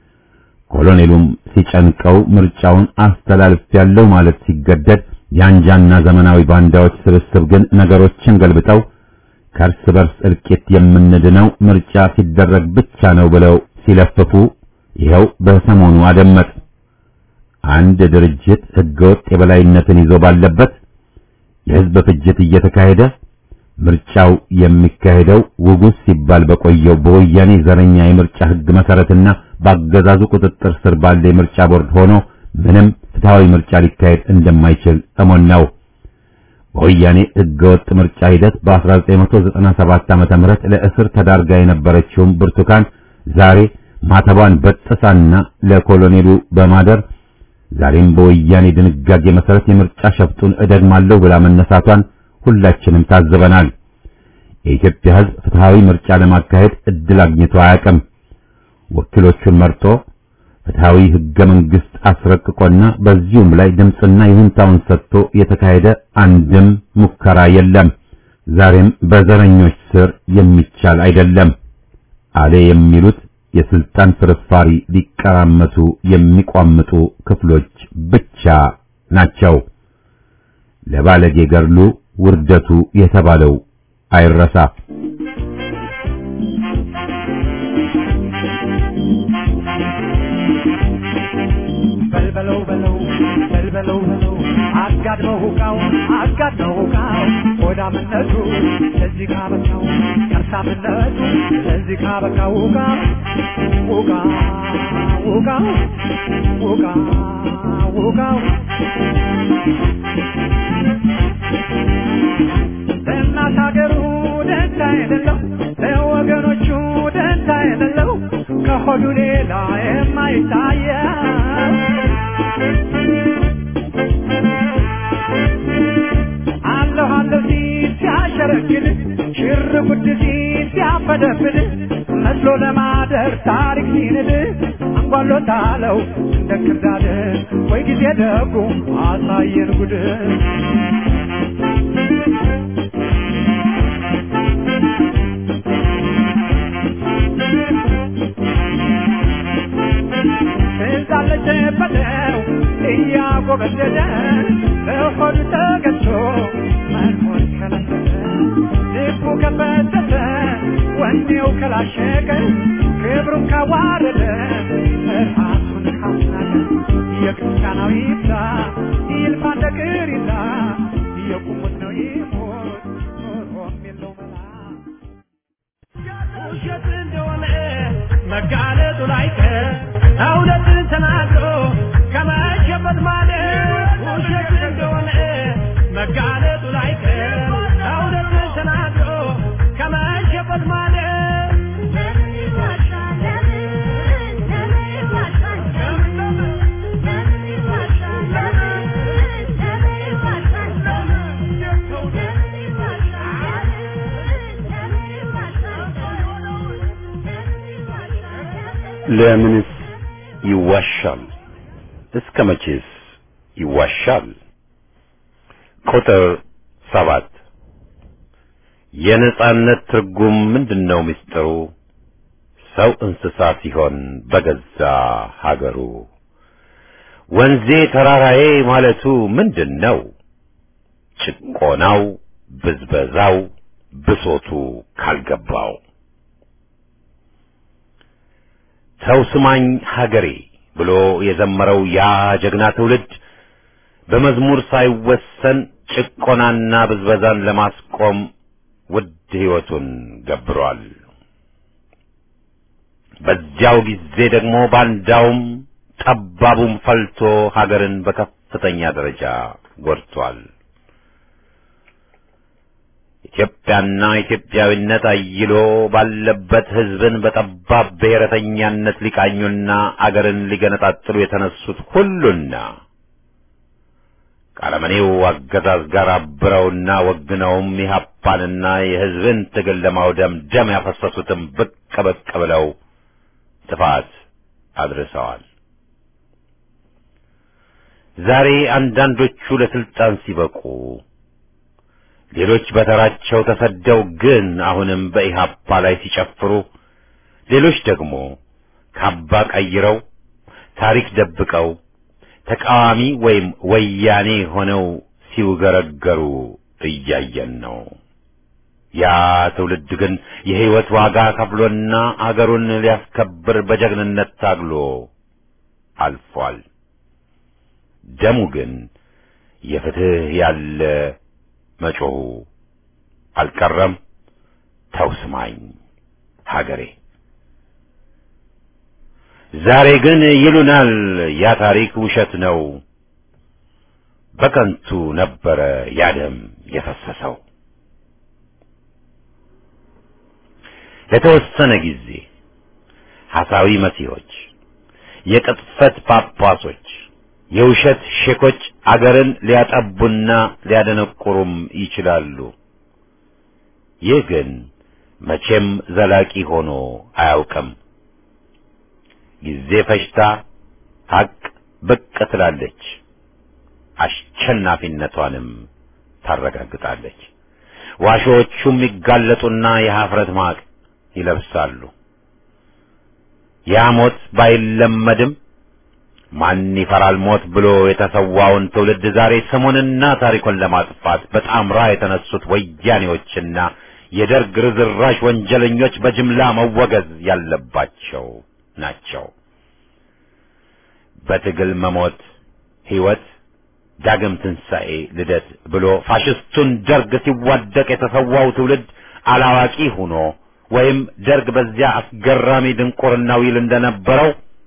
ኮሎኔሉም ሲጨንቀው ምርጫውን አስተላልፍ ያለው ማለት ሲገደድ ያንጃና ዘመናዊ ባንዳዎች ስብስብ ግን ነገሮችን ገልብጠው ከርስ በርስ እልቂት የምንድነው ምርጫ ሲደረግ ብቻ ነው ብለው ሲለፍፉ ይኸው በሰሞኑ አደመጥ። አንድ ድርጅት ህገወጥ የበላይነትን ይዞ ባለበት የህዝብ ፍጅት እየተካሄደ ምርጫው የሚካሄደው ውጉስ ሲባል በቆየው በወያኔ ዘረኛ የምርጫ ህግ መሰረትና በአገዛዙ ቁጥጥር ስር ባለ የምርጫ ቦርድ ሆኖ ምንም ፍትሃዊ ምርጫ ሊካሄድ እንደማይችል እሞን ነው። በወያኔ ህገወጥ ምርጫ ሂደት በ1997 ዓመተ ምህረት ለእስር ተዳርጋ የነበረችው ብርቱካን ዛሬ ማተቧን በጥሳና ለኮሎኔሉ በማደር ዛሬም በወያኔ ድንጋጌ መሰረት የምርጫ ሸፍጡን እደግማለሁ ብላ መነሳቷን ሁላችንም ታዘበናል። የኢትዮጵያ ህዝብ ፍትሃዊ ምርጫ ለማካሄድ እድል አግኝቶ አያውቅም። ወኪሎቹን መርጦ ፍትሃዊ ህገ መንግስት አስረቅቆና በዚሁም ላይ ድምጽና ይሁንታውን ሰጥቶ የተካሄደ አንድም ሙከራ የለም። ዛሬም በዘረኞች ስር የሚቻል አይደለም። አለ የሚሉት የስልጣን ፍርፋሪ ሊቀራመቱ የሚቋምጡ ክፍሎች ብቻ ናቸው። ለባለጌ ገርሉ ውርደቱ የተባለው አይረሳ። በልበለው በለው በልበለው በለው አጋድመው ሁቃው አጋድመው ሁቃው ሆዳምነቱ ለዚህ ካበቃው ከርሳምነቱ ለዚህ ካበቃው ሁቃ ሁቃ ሁቃ ሁቃ ሁቃው ለእናት ሀገሩ ደንታ የሌለው ለወገኖቹ ደንታ የሌለው ከሆዱ ሌላ የማይታየው አለሁ አለሁ ሲል ሲያሸረግድ ሽር ጉድ ሲል ሲያፈደፍድ መስሎ ለማደር ታሪክ ሲንድ አንጓሎታለው እንደ ክርዳድ ወይ ጊዜ ደጉ አሳየን ጉድ በለው እያጎበደደ ለሆዱ ተገዝቶ መኖር ከለከለ ልቡ ከፈተተ ወኔው ከላሸቀ ክብሩን ካዋረደ ራሱን ካስናቀ የክርስቲያናዊ ይብዛ ይልፋ እንደ ቅሪታ የቁሙት ነው ይሞት ኖሮም የለው መላ ውሸት እንደሆነ መጋለጡ ላይቀር እውነትን ተናግሮ ከመሸበት ማለት ውሸት እንደሆነ መጋለጡ ላይቀር እውነትን ተናግሮ ከመሸበት ማለት ለምንስ ይዋሻል? እስከ መቼስ ይዋሻል? ቁጥር ሰባት የነጻነት ትርጉም ምንድነው? ምስጢሩ ሰው እንስሳ ሲሆን በገዛ ሀገሩ ወንዜ ተራራዬ ማለቱ ምንድነው? ጭቆናው፣ ብዝበዛው፣ ብሶቱ ካልገባው ሰው ስማኝ ሀገሬ ብሎ የዘመረው ያ ጀግና ትውልድ በመዝሙር ሳይወሰን ጭቆናና ብዝበዛን ለማስቆም ውድ ሕይወቱን ገብሯል። በዚያው ጊዜ ደግሞ ባንዳውም ጠባቡም ፈልቶ ሀገርን በከፍተኛ ደረጃ ጎድቷል። ኢትዮጵያና ኢትዮጵያዊነት አይሎ ባለበት ሕዝብን በጠባብ ብሔረተኛነት ሊቃኙና አገርን ሊገነጣጥሉ የተነሱት ሁሉና ከአረመኔው አገዛዝ ጋር አብረውና ወግነውም ኢህአፓንና የሕዝብን ትግል ለማውደም ደም ያፈሰሱትም ብቅ ብቅ ብለው ጥፋት አድርሰዋል። ዛሬ አንዳንዶቹ ለስልጣን ሲበቁ ሌሎች በተራቸው ተሰደው ግን አሁንም በኢህአፓ ላይ ሲጨፍሩ፣ ሌሎች ደግሞ ካባ ቀይረው ታሪክ ደብቀው ተቃዋሚ ወይም ወያኔ ሆነው ሲውገረገሩ እያየን ነው። ያ ትውልድ ግን የሕይወት ዋጋ ከፍሎና አገሩን ሊያስከብር በጀግንነት ታግሎ አልፏል። ደሙ ግን የፍትህ ያለ መጮሁ አልቀረም። ተውስማኝ ሀገሬ። ዛሬ ግን ይሉናል ያ ታሪክ ውሸት ነው፣ በከንቱ ነበረ ያ ደም የፈሰሰው። ለተወሰነ ጊዜ ሐሳዊ መሲሖች፣ የቅጥፈት ጳጳሶች፣ የውሸት ሼኮች አገርን ሊያጠቡና ሊያደነቁሩም ይችላሉ። ይህ ግን መቼም ዘላቂ ሆኖ አያውቅም። ጊዜ ፈጅታ ሀቅ ብቅ ትላለች፣ አሸናፊነቷንም ታረጋግጣለች። ዋሾቹም ይጋለጡና የኀፍረት ማቅ ይለብሳሉ። ያ ሞት ባይለመድም ማን ይፈራል ሞት ብሎ የተሰዋውን ትውልድ ዛሬ ስሙንና ታሪኩን ለማጥፋት በጣምራ የተነሱት ወያኔዎችና የደርግ ርዝራዥ ወንጀለኞች በጅምላ መወገዝ ያለባቸው ናቸው። በትግል መሞት ሕይወት፣ ዳግም ትንሣኤ፣ ልደት ብሎ ፋሽስቱን ደርግ ሲዋደቅ የተሰዋው ትውልድ አላዋቂ ሆኖ ወይም ደርግ በዚያ አስገራሚ ድንቁርናው ይል እንደነበረው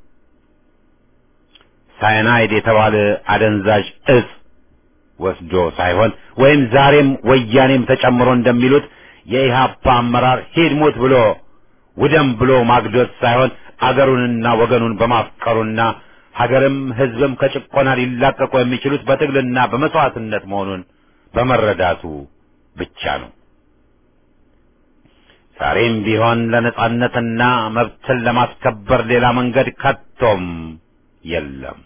ሳይናይድ የተባለ አደንዛዥ እጽ ወስዶ ሳይሆን ወይም ዛሬም ወያኔም ተጨምሮ እንደሚሉት የኢህአፓ አመራር ሂድ ሞት ብሎ ውደም ብሎ ማግዶት ሳይሆን አገሩንና ወገኑን በማፍቀሩና ሀገርም ሕዝብም ከጭቆና ሊላቀቁ የሚችሉት በትግልና በመስዋዕትነት መሆኑን በመረዳቱ ብቻ ነው። ዛሬም ቢሆን ለነጻነትና መብትን ለማስከበር ሌላ መንገድ ከቶም የለም።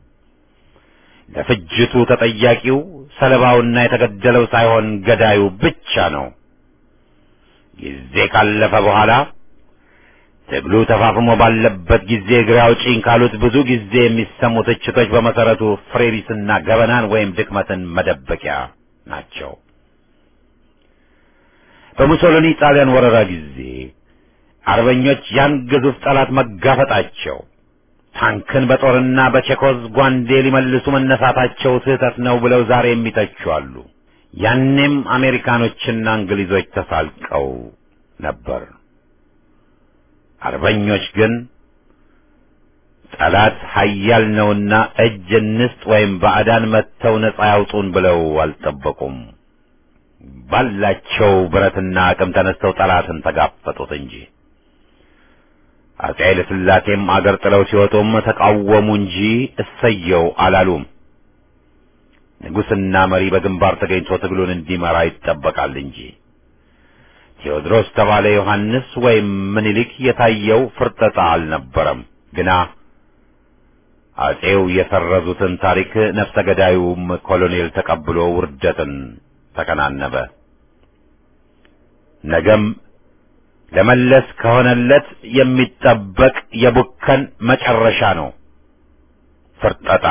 ለፍጅቱ ተጠያቂው ሰለባውና የተገደለው ሳይሆን ገዳዩ ብቻ ነው። ጊዜ ካለፈ በኋላ ትግሉ ተፋፍሞ ባለበት ጊዜ እግሬ አውጪኝ ካሉት ብዙ ጊዜ የሚሰሙ ትችቶች በመሰረቱ ፍሬቢስና ገበናን ወይም ድክመትን መደበቂያ ናቸው። በሙሶሊኒ ጣሊያን ወረራ ጊዜ አርበኞች ያን ግዙፍ ጠላት መጋፈጣቸው፣ ታንክን በጦርና በቼኮዝ ጓንዴ ሊመልሱ መነሳታቸው ስህተት ነው ብለው ዛሬ የሚተቹ አሉ። ያኔም አሜሪካኖችና እንግሊዞች ተሳልቀው ነበር። አርበኞች ግን ጠላት ኃያል ነውና እጅ እንስጥ ወይም ባዕዳን መጥተው ነጻ ያውጡን ብለው አልጠበቁም። ባላቸው ብረትና አቅም ተነስተው ጠላትን ተጋፈጡት እንጂ። አፄ ኃይለ ሥላሴም አገር ጥለው ሲወጡም ተቃወሙ እንጂ እሰየው አላሉም። ንጉሥና መሪ በግንባር ተገኝቶ ትግሉን እንዲመራ ይጠበቃል እንጂ። ቴዎድሮስ ተባለ ዮሐንስ ወይም ምኒልክ የታየው ፍርጠጣ አልነበረም። ግና አፄው የሰረዙትን ታሪክ ነፍሰ ገዳዩም ኮሎኔል ተቀብሎ ውርደትን ተከናነበ። ነገም ለመለስ ከሆነለት የሚጠበቅ የቡከን መጨረሻ ነው ፍርጠጣ።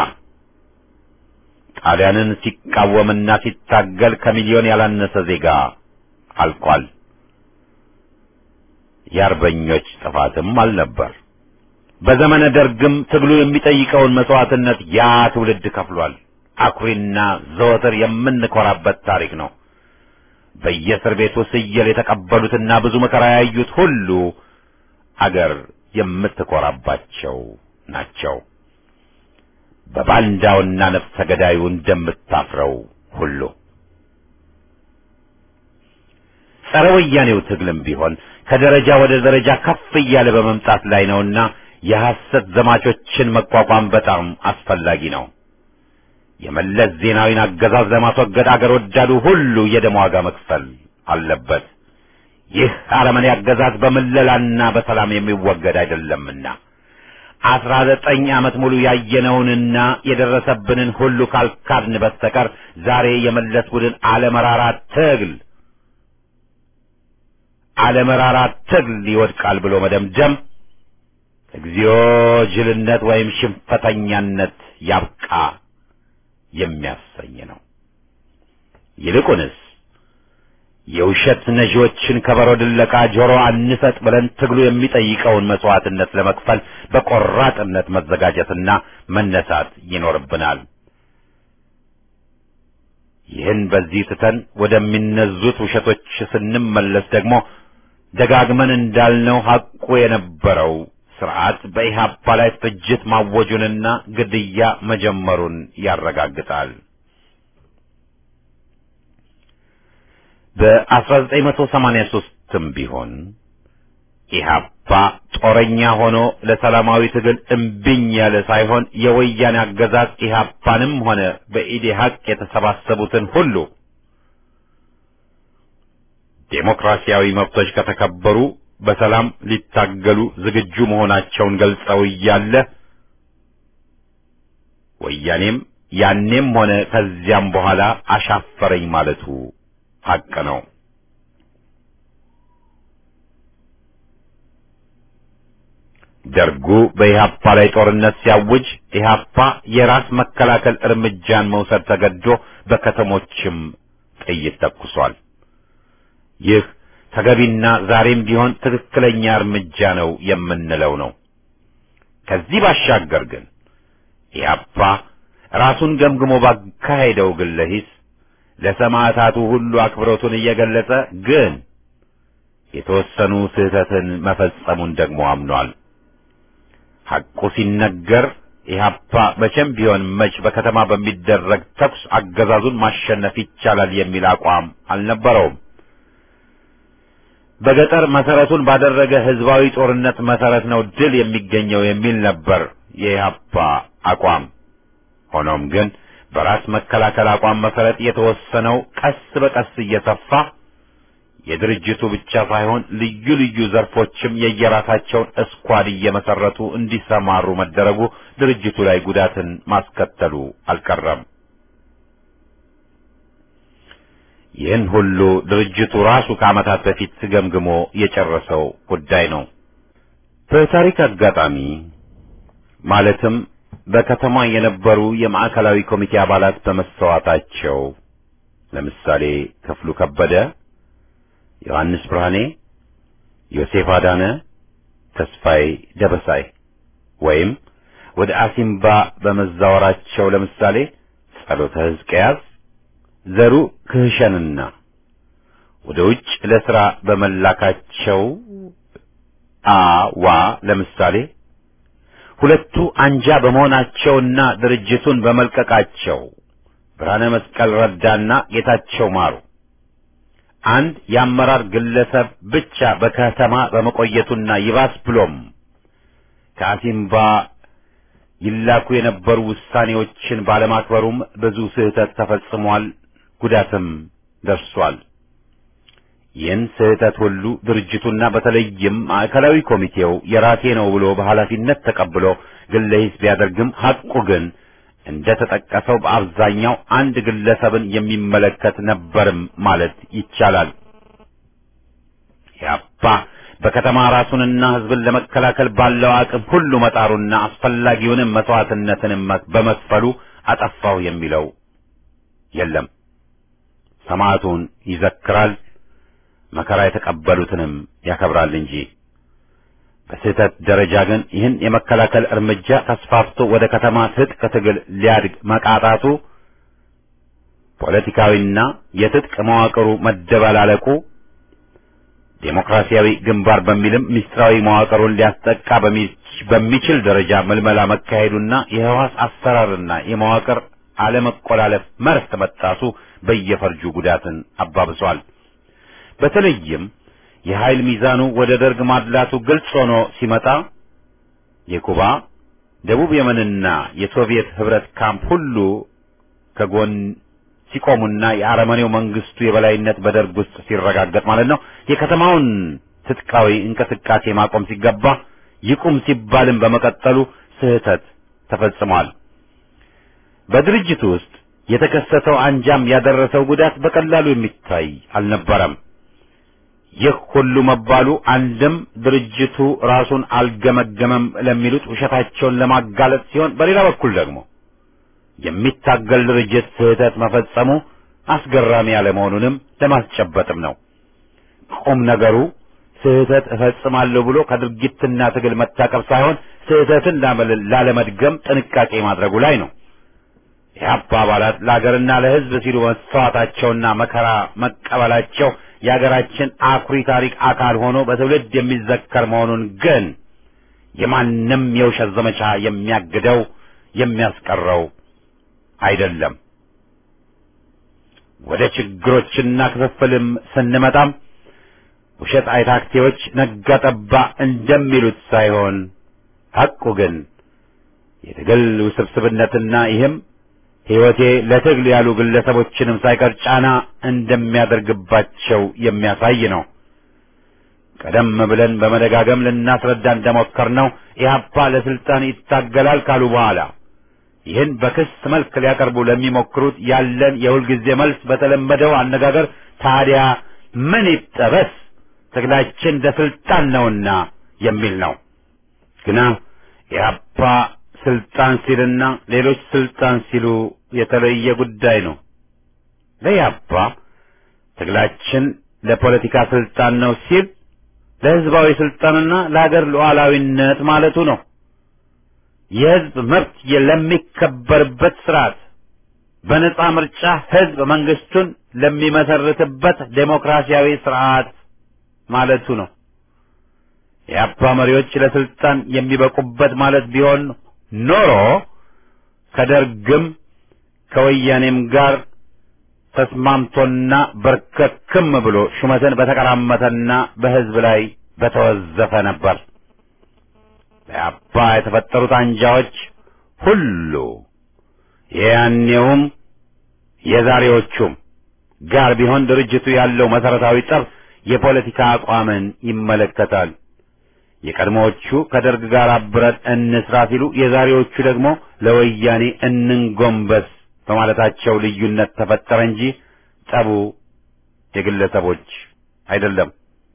ጣሊያንን ሲቃወምና ሲታገል ከሚሊዮን ያላነሰ ዜጋ አልቋል። የአርበኞች ጥፋትም አልነበር። በዘመነ ደርግም ትግሉ የሚጠይቀውን መስዋዕትነት ያ ትውልድ ከፍሏል። አኩሪና ዘወትር የምንኮራበት ታሪክ ነው። በየእስር ቤቱ ስየል የተቀበሉትና ብዙ መከራ ያዩት ሁሉ አገር የምትኮራባቸው ናቸው። በባንዳውና ነፍሰ ገዳዩ እንደምታፍረው ሁሉ ጸረ ወያኔው ትግልም ቢሆን ከደረጃ ወደ ደረጃ ከፍ እያለ በመምጣት ላይ ነውና የሐሰት ዘማቾችን መቋቋም በጣም አስፈላጊ ነው። የመለስ ዜናዊን አገዛዝ ለማስወገድ አገር ወዳዱ ሁሉ የደም ዋጋ መክፈል አለበት። ይህ አረመኔ አገዛዝ በምለላና በሰላም የሚወገድ አይደለምና አስራ ዘጠኝ ዓመት ሙሉ ያየነውንና የደረሰብንን ሁሉ ካልካድን በስተቀር ዛሬ የመለስ ቡድን አለመራራ ትግል አለመራራ ትግል ይወድቃል ብሎ መደምደም እግዚኦ ጅልነት ወይም ሽንፈተኛነት ያብቃ የሚያሰኝ ነው። ይልቁንስ የውሸት ነጂዎችን ከበሮ ድለቃ ጆሮ አንሰጥ ብለን ትግሉ የሚጠይቀውን መስዋዕትነት ለመክፈል በቆራጥነት መዘጋጀትና መነሳት ይኖርብናል። ይህን በዚህ ትተን ወደሚነዙት ውሸቶች ስንመለስ ደግሞ ደጋግመን እንዳልነው ሐቁ የነበረው ስርዓት በኢህአፓ ላይ ፍጅት ማወጁንና ግድያ መጀመሩን ያረጋግጣል። በአስራ ዘጠኝ መቶ ሰማንያ ሶስትም ቢሆን ኢህአፓ ጦረኛ ሆኖ ለሰላማዊ ትግል እምቢኝ ያለ ሳይሆን የወያኔ አገዛዝ ኢህአፓንም ሆነ በኢዴሀቅ የተሰባሰቡትን ሁሉ ዴሞክራሲያዊ መብቶች ከተከበሩ በሰላም ሊታገሉ ዝግጁ መሆናቸውን ገልጸው እያለ ወያኔም ያኔም ሆነ ከዚያም በኋላ አሻፈረኝ ማለቱ ሐቅ ነው። ደርጉ በኢህአፓ ላይ ጦርነት ሲያውጅ ኢህአፓ የራስ መከላከል እርምጃን መውሰድ ተገዶ በከተሞችም ጥይት ተኩሷል። ይህ ተገቢና ዛሬም ቢሆን ትክክለኛ እርምጃ ነው የምንለው ነው። ከዚህ ባሻገር ግን ኢህአፓ ራሱን ገምግሞ ባካሄደው ግለ ሂስ ለሰማዕታቱ ሁሉ አክብሮቱን እየገለጸ ግን የተወሰኑ ስህተትን መፈጸሙን ደግሞ አምኗል። ሐቁ ሲነገር ኢህአፓ መቼም ቢሆን መች በከተማ በሚደረግ ተኩስ አገዛዙን ማሸነፍ ይቻላል የሚል አቋም አልነበረውም። በገጠር መሰረቱን ባደረገ ህዝባዊ ጦርነት መሰረት ነው ድል የሚገኘው የሚል ነበር የኢህአፓ አቋም። ሆኖም ግን በራስ መከላከል አቋም መሰረት የተወሰነው ቀስ በቀስ እየሰፋ የድርጅቱ ብቻ ሳይሆን ልዩ ልዩ ዘርፎችም የየራሳቸውን እስኳድ እየመሰረቱ እንዲሰማሩ መደረጉ ድርጅቱ ላይ ጉዳትን ማስከተሉ አልቀረም። ይህን ሁሉ ድርጅቱ ራሱ ከዓመታት በፊት ገምግሞ የጨረሰው ጉዳይ ነው። በታሪክ አጋጣሚ ማለትም በከተማ የነበሩ የማዕከላዊ ኮሚቴ አባላት በመሰዋታቸው ለምሳሌ ክፍሉ ከበደ፣ ዮሐንስ ብርሃኔ፣ ዮሴፍ አዳነ፣ ተስፋዬ ደበሳይ ወይም ወደ አሲምባ በመዛወራቸው ለምሳሌ ጸሎተ ሕዝቅያስ፣ ዘሩ ክህሸንና ወደ ውጭ ለሥራ በመላካቸው አዋ ለምሳሌ ሁለቱ አንጃ በመሆናቸውና ድርጅቱን በመልቀቃቸው ብርሃነ መስቀል ረዳና ጌታቸው ማሩ አንድ የአመራር ግለሰብ ብቻ በከተማ በመቆየቱና ይባስ ብሎም ከአሲምባ ይላኩ የነበሩ ውሳኔዎችን ባለማክበሩም ብዙ ስህተት ተፈጽሟል፣ ጉዳትም ደርሷል። ይህን ስህተት ሁሉ ድርጅቱና በተለይም ማዕከላዊ ኮሚቴው የራሴ ነው ብሎ በኃላፊነት ተቀብሎ ግለ ሂስ ቢያደርግም ሐቁ ግን እንደ ተጠቀሰው በአብዛኛው አንድ ግለሰብን የሚመለከት ነበርም ማለት ይቻላል። ኢህአፓ በከተማ ራሱንና ሕዝብን ለመከላከል ባለው አቅም ሁሉ መጣሩና አስፈላጊውንም መስዋዕትነትንም በመክፈሉ አጠፋው የሚለው የለም። ሰማዕቱን ይዘክራል፣ መከራ የተቀበሉትንም ያከብራል እንጂ። በስህተት ደረጃ ግን ይህን የመከላከል እርምጃ ተስፋፍቶ ወደ ከተማ ትጥቅ ትግል ሊያድግ መቃጣቱ ፖለቲካዊና የትጥቅ መዋቅሩ መደበላለቁ ዴሞክራሲያዊ ግንባር በሚልም ምስጢራዊ መዋቅሩን ሊያስጠቃ በሚችል ደረጃ መልመላ መካሄዱና የህዋስ አሰራርና የመዋቅር አለመቆላለፍ መርህ መጣሱ በየፈርጁ ጉዳትን አባብሷል። በተለይም የኃይል ሚዛኑ ወደ ደርግ ማድላቱ ግልጽ ሆኖ ሲመጣ የኩባ፣ ደቡብ የመንና የሶቪየት ህብረት ካምፕ ሁሉ ከጎን ሲቆሙና የአረመኔው መንግስቱ የበላይነት በደርግ ውስጥ ሲረጋገጥ ማለት ነው የከተማውን ትጥቃዊ እንቅስቃሴ ማቆም ሲገባ ይቁም ሲባልም በመቀጠሉ ስህተት ተፈጽሟል። በድርጅቱ ውስጥ የተከሰተው አንጃም ያደረሰው ጉዳት በቀላሉ የሚታይ አልነበረም። ይህ ሁሉ መባሉ አንድም ድርጅቱ ራሱን አልገመገመም ለሚሉት ውሸታቸውን ለማጋለጥ ሲሆን፣ በሌላ በኩል ደግሞ የሚታገል ድርጅት ስህተት መፈጸሙ አስገራሚ ያለመሆኑንም ለማስጨበጥም ነው። ቁም ነገሩ ስህተት እፈጽማለሁ ብሎ ከድርጊትና ትግል መታቀብ ሳይሆን ስህተትን ላለመድገም ጥንቃቄ ማድረጉ ላይ ነው። የኢህአፓ አባላት ለሀገርና ለሕዝብ ሲሉ መስዋዕታቸውና መከራ መቀበላቸው የሀገራችን አኩሪ ታሪክ አካል ሆኖ በትውልድ የሚዘከር መሆኑን ግን የማንም የውሸት ዘመቻ የሚያግደው የሚያስቀረው አይደለም። ወደ ችግሮችና ክፍፍልም ስንመጣም ውሸት አይታክቴዎች ነጋ ጠባ እንደሚሉት ሳይሆን ሐቁ ግን የትግል ውስብስብነትና ይህም ሕይወቴ ለትግል ያሉ ግለሰቦችንም ሳይቀር ጫና እንደሚያደርግባቸው የሚያሳይ ነው። ቀደም ብለን በመደጋገም ልናስረዳ እንደሞከርነው ኢህአፓ ለስልጣን ይታገላል ካሉ በኋላ ይህን በክስ መልክ ሊያቀርቡ ለሚሞክሩት ያለን የሁልጊዜ መልስ በተለመደው አነጋገር ታዲያ ምን ይጠበስ ትግላችን ለስልጣን ነውና የሚል ነው። ግና ኢህአፓ ስልጣን ሲልና ሌሎች ስልጣን ሲሉ የተለየ ጉዳይ ነው። ለኢህአፓ ትግላችን ለፖለቲካ ስልጣን ነው ሲል ለህዝባዊ ስልጣንና ለሀገር ሉዓላዊነት ማለቱ ነው። የህዝብ መብት ለሚከበርበት ስርዓት በነጻ ምርጫ ህዝብ መንግስቱን ለሚመሰርትበት ዴሞክራሲያዊ ስርዓት ማለቱ ነው። የኢህአፓ መሪዎች ለስልጣን የሚበቁበት ማለት ቢሆን ኖሮ ከደርግም ከወያኔም ጋር ተስማምቶና በርከክም ብሎ ሹመትን በተቀራመተና በህዝብ ላይ በተወዘፈ ነበር። በኢህአፓ የተፈጠሩት አንጃዎች ሁሉ የያኔውም የዛሬዎቹም ጋር ቢሆን ድርጅቱ ያለው መሰረታዊ ጠብ የፖለቲካ አቋምን ይመለከታል። የቀድሞዎቹ ከደርግ ጋር አብረን እንስራ ሲሉ፣ የዛሬዎቹ ደግሞ ለወያኔ እንንጎንበስ በማለታቸው ልዩነት ተፈጠረ እንጂ ጠቡ የግለሰቦች አይደለም።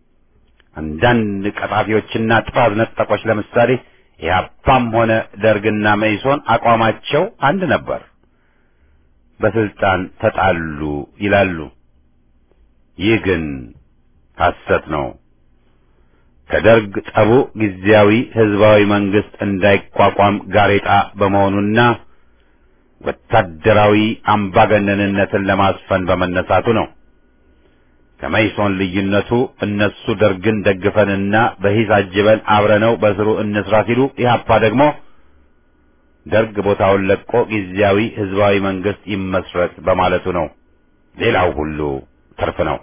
አንዳንድ ቀጣፊዎችና ጥራዝ ነጠቆች ለምሳሌ ኢህአፓም ሆነ ደርግና መኢሶን አቋማቸው አንድ ነበር፣ በስልጣን ተጣሉ ይላሉ። ይህ ግን ሐሰት ነው። ከደርግ ጠቡ ጊዜያዊ ህዝባዊ መንግስት እንዳይቋቋም ጋሬጣ በመሆኑና ወታደራዊ አምባገነንነትን ለማስፈን በመነሳቱ ነው። ከመኢሶን ልዩነቱ እነሱ ደርግን ደግፈንና በሂስ አጅበን አብረነው በስሩ እንስራ ሲሉ፣ ኢህአፓ ደግሞ ደርግ ቦታውን ለቆ ጊዜያዊ ህዝባዊ መንግስት ይመስረት በማለቱ ነው። ሌላው ሁሉ ትርፍ ነው።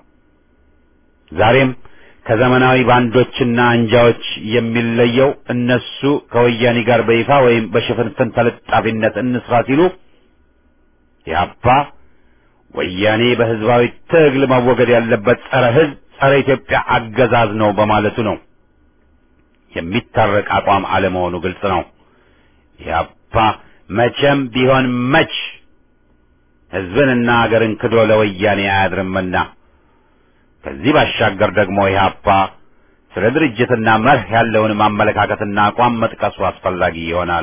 ዛሬም ከዘመናዊ ባንዶችና አንጃዎች የሚለየው እነሱ ከወያኔ ጋር በይፋ ወይም በሽፍንፍን ተለጣፊነት እንስራ ሲሉ፣ ኢህአፓ ወያኔ በህዝባዊ ትግል መወገድ ያለበት ጸረ ህዝብ ጸረ ኢትዮጵያ አገዛዝ ነው በማለቱ ነው። የሚታረቅ አቋም አለመሆኑ ግልጽ ነው። ኢህአፓ መቼም ቢሆን መች ህዝብንና አገርን ክዶ ለወያኔ አያድርምና። ከዚህ ባሻገር ደግሞ ኢህአፓ ስለ ድርጅትና መርህ ያለውን ማመለካከትና አቋም መጥቀሱ አስፈላጊ ይሆናል።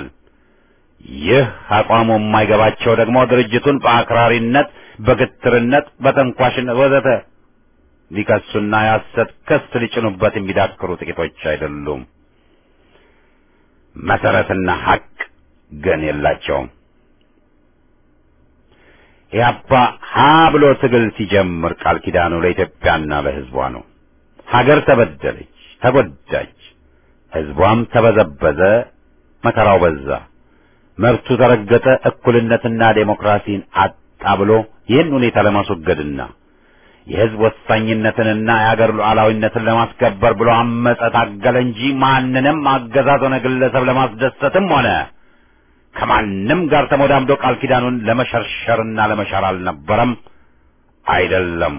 ይህ አቋሙ የማይገባቸው ደግሞ ድርጅቱን በአክራሪነት፣ በግትርነት፣ በተንኳሽነት ወዘተ ሊከሱና የሐሰት ክስ ሊጭኑበት የሚዳክሩ ጥቂቶች አይደሉም። መሰረትና ሐቅ ግን የላቸውም። ኢህአፓ ሀ ብሎ ትግል ሲጀምር ቃል ኪዳኑ ለኢትዮጵያና ለሕዝቧ ነው። ሀገር ተበደለች፣ ተጎዳች፣ ሕዝቧም ተበዘበዘ፣ መከራው በዛ፣ መብቱ ተረገጠ፣ እኩልነትና ዴሞክራሲን አጣ ብሎ ይህን ሁኔታ ለማስወገድና የሕዝብ ወሳኝነትንና የሀገር ሉዓላዊነትን ለማስከበር ብሎ አመፀ፣ ታገለ እንጂ ማንንም አገዛዝ ሆነ ግለሰብ ለማስደሰትም ሆነ ከማንም ጋር ተሞዳምዶ ቃል ኪዳኑን ለመሸርሸርና ለመሻር አልነበረም፣ አይደለም።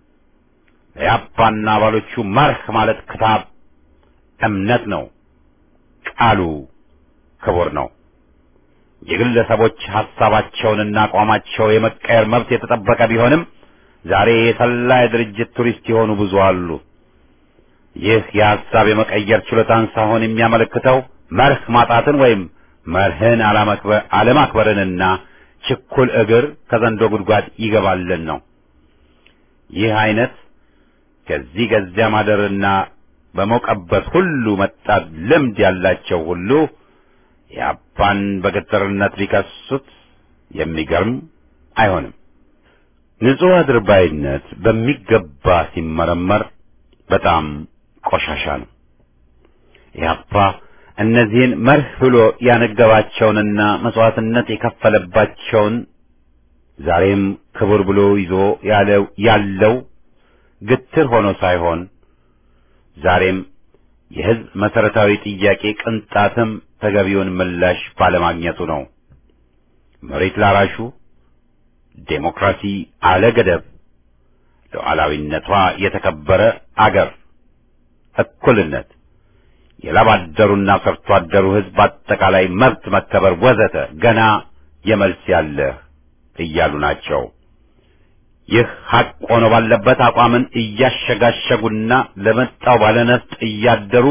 የአፓና አባሎቹ መርህ ማለት ክታብ እምነት ነው። ቃሉ ክቡር ነው። የግለሰቦች ሐሳባቸውንና አቋማቸው የመቀየር መብት የተጠበቀ ቢሆንም ዛሬ የተላ የድርጅት ቱሪስት የሆኑ ብዙ አሉ። ይህ የሐሳብ የመቀየር ችሎታን ሳይሆን የሚያመለክተው መርህ ማጣትን ወይም መርህን አለማክበርንና ችኩል እግር ከዘንዶ ጉድጓድ ይገባልን ነው። ይህ አይነት ከዚህ ከዚያ ማደርና በመውቀበት ሁሉ መጣት ልምድ ያላቸው ሁሉ የአፓን በግትርነት ሊከሱት የሚገርም አይሆንም። ንጹሕ አድርባይነት በሚገባ ሲመረመር በጣም ቆሻሻ ነው። የአፓ እነዚህን መርህ ብሎ ያነገባቸውንና መስዋዕትነት የከፈለባቸውን ዛሬም ክቡር ብሎ ይዞ ያለው ያለው ግትር ሆኖ ሳይሆን ዛሬም የሕዝብ መሰረታዊ ጥያቄ ቅንጣትም ተገቢውን ምላሽ ባለማግኘቱ ነው። መሬት ላራሹ፣ ዴሞክራሲ አለ ገደብ፣ ሉዓላዊነቷ የተከበረ አገር፣ እኩልነት፣ የላባደሩና ሰርቶ አደሩ ሕዝብ አጠቃላይ መብት መከበር ወዘተ ገና የመልስ ያለህ እያሉ ናቸው። ይህ ሐቅ ሆኖ ባለበት አቋምን እያሸጋሸጉና ለመጣው ባለነፍጥ እያደሩ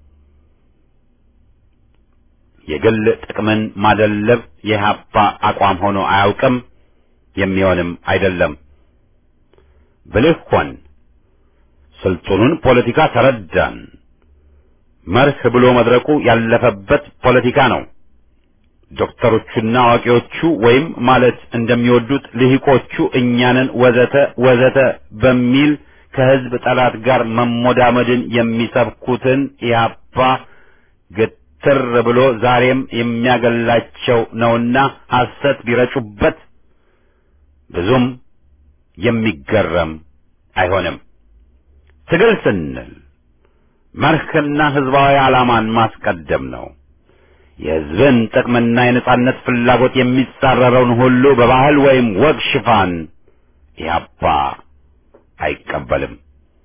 የግል ጥቅምን ማደለብ የኢህአፓ አቋም ሆኖ አያውቅም፣ የሚሆንም አይደለም። ብልህ ሆን፣ ስልጡኑን ፖለቲካ ተረዳን። መርህ ብሎ መድረቁ ያለፈበት ፖለቲካ ነው። ዶክተሮቹና አዋቂዎቹ ወይም ማለት እንደሚወዱት ልሂቆቹ እኛንን ወዘተ ወዘተ በሚል ከሕዝብ ጠላት ጋር መሞዳመድን የሚሰብኩትን ኢህአፓ ግትር ብሎ ዛሬም የሚያገላቸው ነውና ሐሰት ቢረጩበት ብዙም የሚገረም አይሆንም። ትግል ስንል መርህና ሕዝባዊ ዓላማን ማስቀደም ነው። የሕዝብን ጥቅምና የነጻነት ፍላጎት የሚጻረረውን ሁሉ በባህል ወይም ወግ ሽፋን ኢህአፓ አይቀበልም።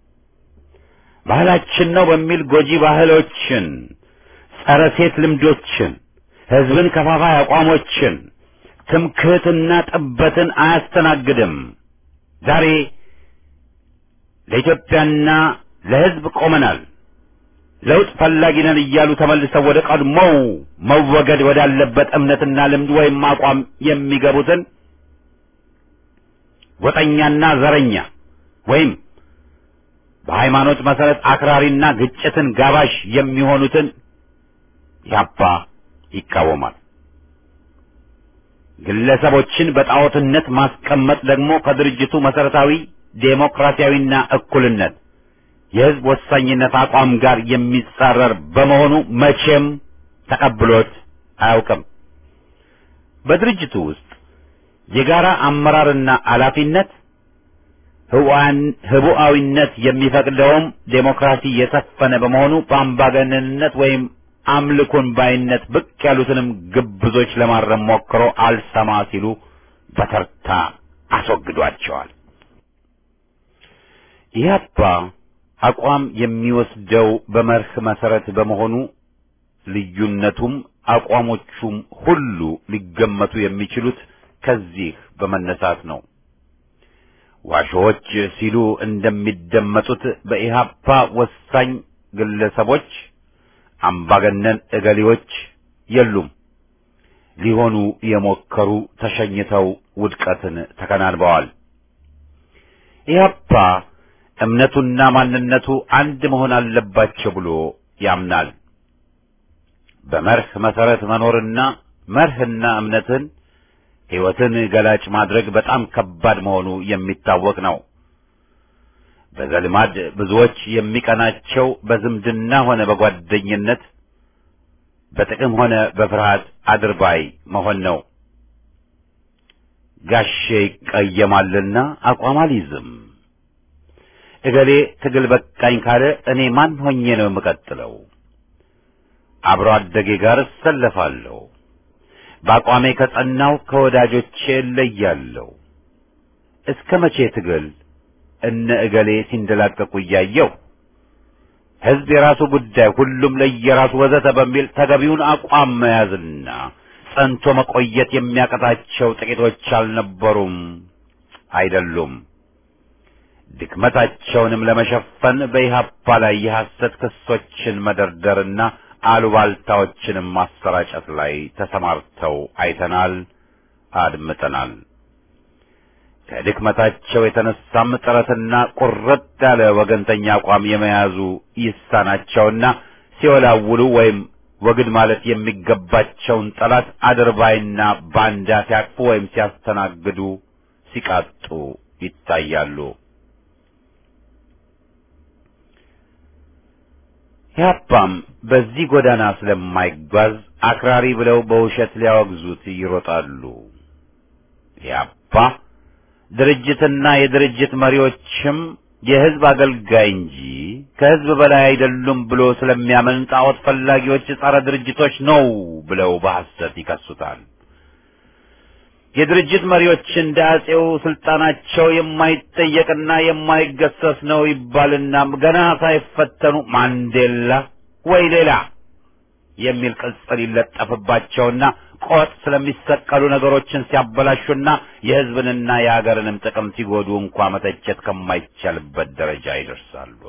ባህላችን ነው በሚል ጎጂ ባህሎችን፣ ጸረ ሴት ልምዶችን፣ ሕዝብን ከፋፋይ አቋሞችን፣ ትምክህትና ጥበትን አያስተናግድም። ዛሬ ለኢትዮጵያና ለሕዝብ ቆመናል፣ ለውጥ ፈላጊ ነን እያሉ ተመልሰው ወደ ቀድሞው መወገድ ወዳለበት እምነትና ልምድ ወይም አቋም የሚገቡትን ጎጠኛና ዘረኛ ወይም በሃይማኖት መሰረት አክራሪና ግጭትን ጋባዥ የሚሆኑትን ኢህአፓ ይቃወማል። ግለሰቦችን በጣዖትነት ማስቀመጥ ደግሞ ከድርጅቱ መሰረታዊ ዴሞክራሲያዊና እኩልነት የሕዝብ ወሳኝነት አቋም ጋር የሚጻረር በመሆኑ መቼም ተቀብሎት አያውቅም። በድርጅቱ ውስጥ የጋራ አመራርና ኃላፊነት ህቡዓዊነት የሚፈቅደውም ዴሞክራሲ የሰፈነ በመሆኑ በአምባገነንነት ወይም አምልኮን ባይነት ብቅ ያሉትንም ግብዞች ለማረም ሞክሮ አልሰማ ሲሉ በተርታ አስወግዷቸዋል። ኢህአፓ አቋም የሚወስደው በመርህ መሰረት በመሆኑ ልዩነቱም አቋሞቹም ሁሉ ሊገመቱ የሚችሉት ከዚህ በመነሳት ነው። ዋሾች ሲሉ እንደሚደመጡት በኢህአፓ ወሳኝ ግለሰቦች፣ አምባገነን እገሌዎች የሉም። ሊሆኑ የሞከሩ ተሸኝተው ውድቀትን ተከናንበዋል። ኢህአፓ እምነቱና ማንነቱ አንድ መሆን አለባቸው ብሎ ያምናል። በመርህ መሰረት መኖርና መርህና እምነትን ሕይወትን ገላጭ ማድረግ በጣም ከባድ መሆኑ የሚታወቅ ነው። በዘልማድ ብዙዎች የሚቀናቸው በዝምድና ሆነ በጓደኝነት በጥቅም ሆነ በፍርሃት አድርባይ መሆን ነው። ጋሼ ይቀየማልና አቋም አልይዝም። እገሌ ትግል በቃኝ ካለ እኔ ማን ሆኜ ነው የምቀጥለው? አብሮ አደጌ ጋር እሰለፋለሁ። በአቋሜ ከጸናው ከወዳጆቼ እለያለሁ። እስከ መቼ ትግል እነ እገሌ ሲንደላቀቁ እያየው? ሕዝብ የራሱ ጉዳይ፣ ሁሉም ለየራሱ ወዘተ በሚል ተገቢውን አቋም መያዝና ጸንቶ መቆየት የሚያቀታቸው ጥቂቶች አልነበሩም፣ አይደሉም። ድክመታቸውንም ለመሸፈን በኢህአፓ ላይ የሐሰት ክሶችን መደርደርና አሉባልታዎችንም ማሰራጨት ላይ ተሰማርተው አይተናል፣ አድምጠናል። ከድክመታቸው የተነሳም ጥረትና ቁርጥ ያለ ወገንተኛ አቋም የመያዙ ይሳናቸውና ሲወላውሉ ወይም ወግድ ማለት የሚገባቸውን ጠላት አድርባይና ባንዳ ሲያቅፉ ወይም ሲያስተናግዱ ሲቃጡ ይታያሉ። ኢህአፓም በዚህ ጎዳና ስለማይጓዝ አክራሪ ብለው በውሸት ሊያወግዙት ይሮጣሉ። ኢህአፓ ድርጅትና የድርጅት መሪዎችም የሕዝብ አገልጋይ እንጂ ከሕዝብ በላይ አይደሉም ብሎ ስለሚያምን ጣዖት ፈላጊዎች ጸረ ድርጅቶች ነው ብለው በሐሰት ይከሱታል። የድርጅት መሪዎች እንደ አጼው ስልጣናቸው የማይጠየቅና የማይገሰስ ነው ይባልና ገና ሳይፈተኑ ማንዴላ ወይ ሌላ የሚል ቅጽል ይለጠፍባቸውና ቆጥ ስለሚሰቀሉ ነገሮችን ሲያበላሹና የሕዝብንና የአገርንም ጥቅም ሲጎዱ እንኳ መተቸት ከማይቻልበት ደረጃ ይደርሳሉ።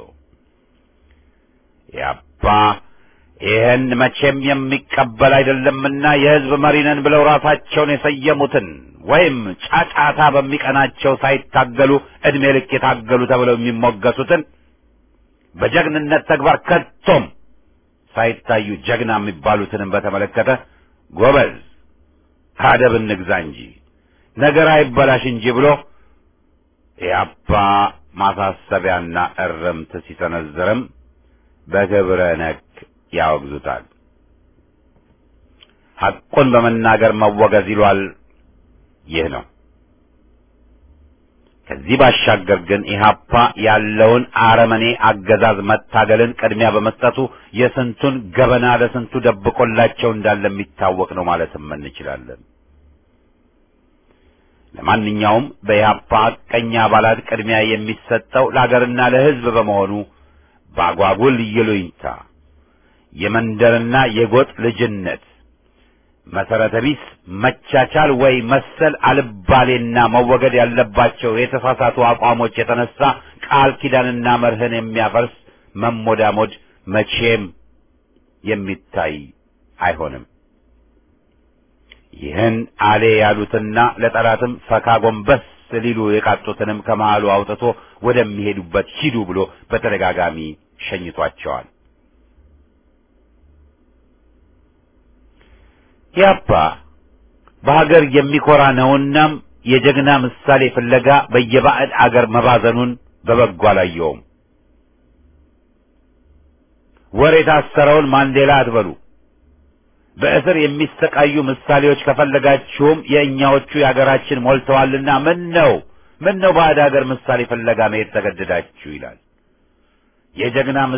ያባ ይህን መቼም የሚቀበል አይደለምና የሕዝብ መሪ ነን ብለው ራሳቸውን የሰየሙትን ወይም ጫጫታ በሚቀናቸው ሳይታገሉ ዕድሜ ልክ የታገሉ ተብለው የሚሞገሱትን በጀግንነት ተግባር ከቶም ሳይታዩ ጀግና የሚባሉትንም በተመለከተ ጎበዝ አደብ እንግዛ እንጂ ነገር አይበላሽ እንጂ ብሎ ኢህአፓ ማሳሰቢያና እርምት ሲሰነዝርም በክብረ ነክ ያወግዙታል። ሐቁን በመናገር መወገዝ ይሏል። ይህ ነው። ከዚህ ባሻገር ግን ኢህአፓ ያለውን አረመኔ አገዛዝ መታገልን ቅድሚያ በመስጠቱ የስንቱን ገበና ለስንቱ ደብቆላቸው እንዳለ የሚታወቅ ነው ማለትም እንችላለን። ለማንኛውም በኢህአፓ ሐቀኛ አባላት ቅድሚያ የሚሰጠው ለአገርና ለሕዝብ በመሆኑ ባጓጉል ይሉኝታ የመንደርና የጎጥ ልጅነት መሰረተ ቢስ መቻቻል ወይ መሰል አልባሌና መወገድ ያለባቸው የተሳሳቱ አቋሞች የተነሳ ቃል ኪዳንና መርህን የሚያፈርስ መሞዳሞድ መቼም የሚታይ አይሆንም። ይህን አሌ ያሉትና ለጠላትም ፈካ ጎንበስ ሊሉ የቃጡትንም ከመሃሉ አውጥቶ ወደሚሄዱበት ሂዱ ብሎ በተደጋጋሚ ሸኝቷቸዋል። ኢህአፓ በሀገር የሚኮራ ነውናም የጀግና ምሳሌ ፍለጋ በየባዕድ አገር መባዘኑን በበጎ አላየውም። ወር የታሰረውን ማንዴላ አትበሉ። በእስር የሚሰቃዩ ምሳሌዎች ከፈለጋችሁም የእኛዎቹ የአገራችን ሞልተዋልና ምን ነው ምን ነው ባዕድ አገር ምሳሌ ፍለጋ መሄድ ተገደዳችሁ ይላል። የጀግና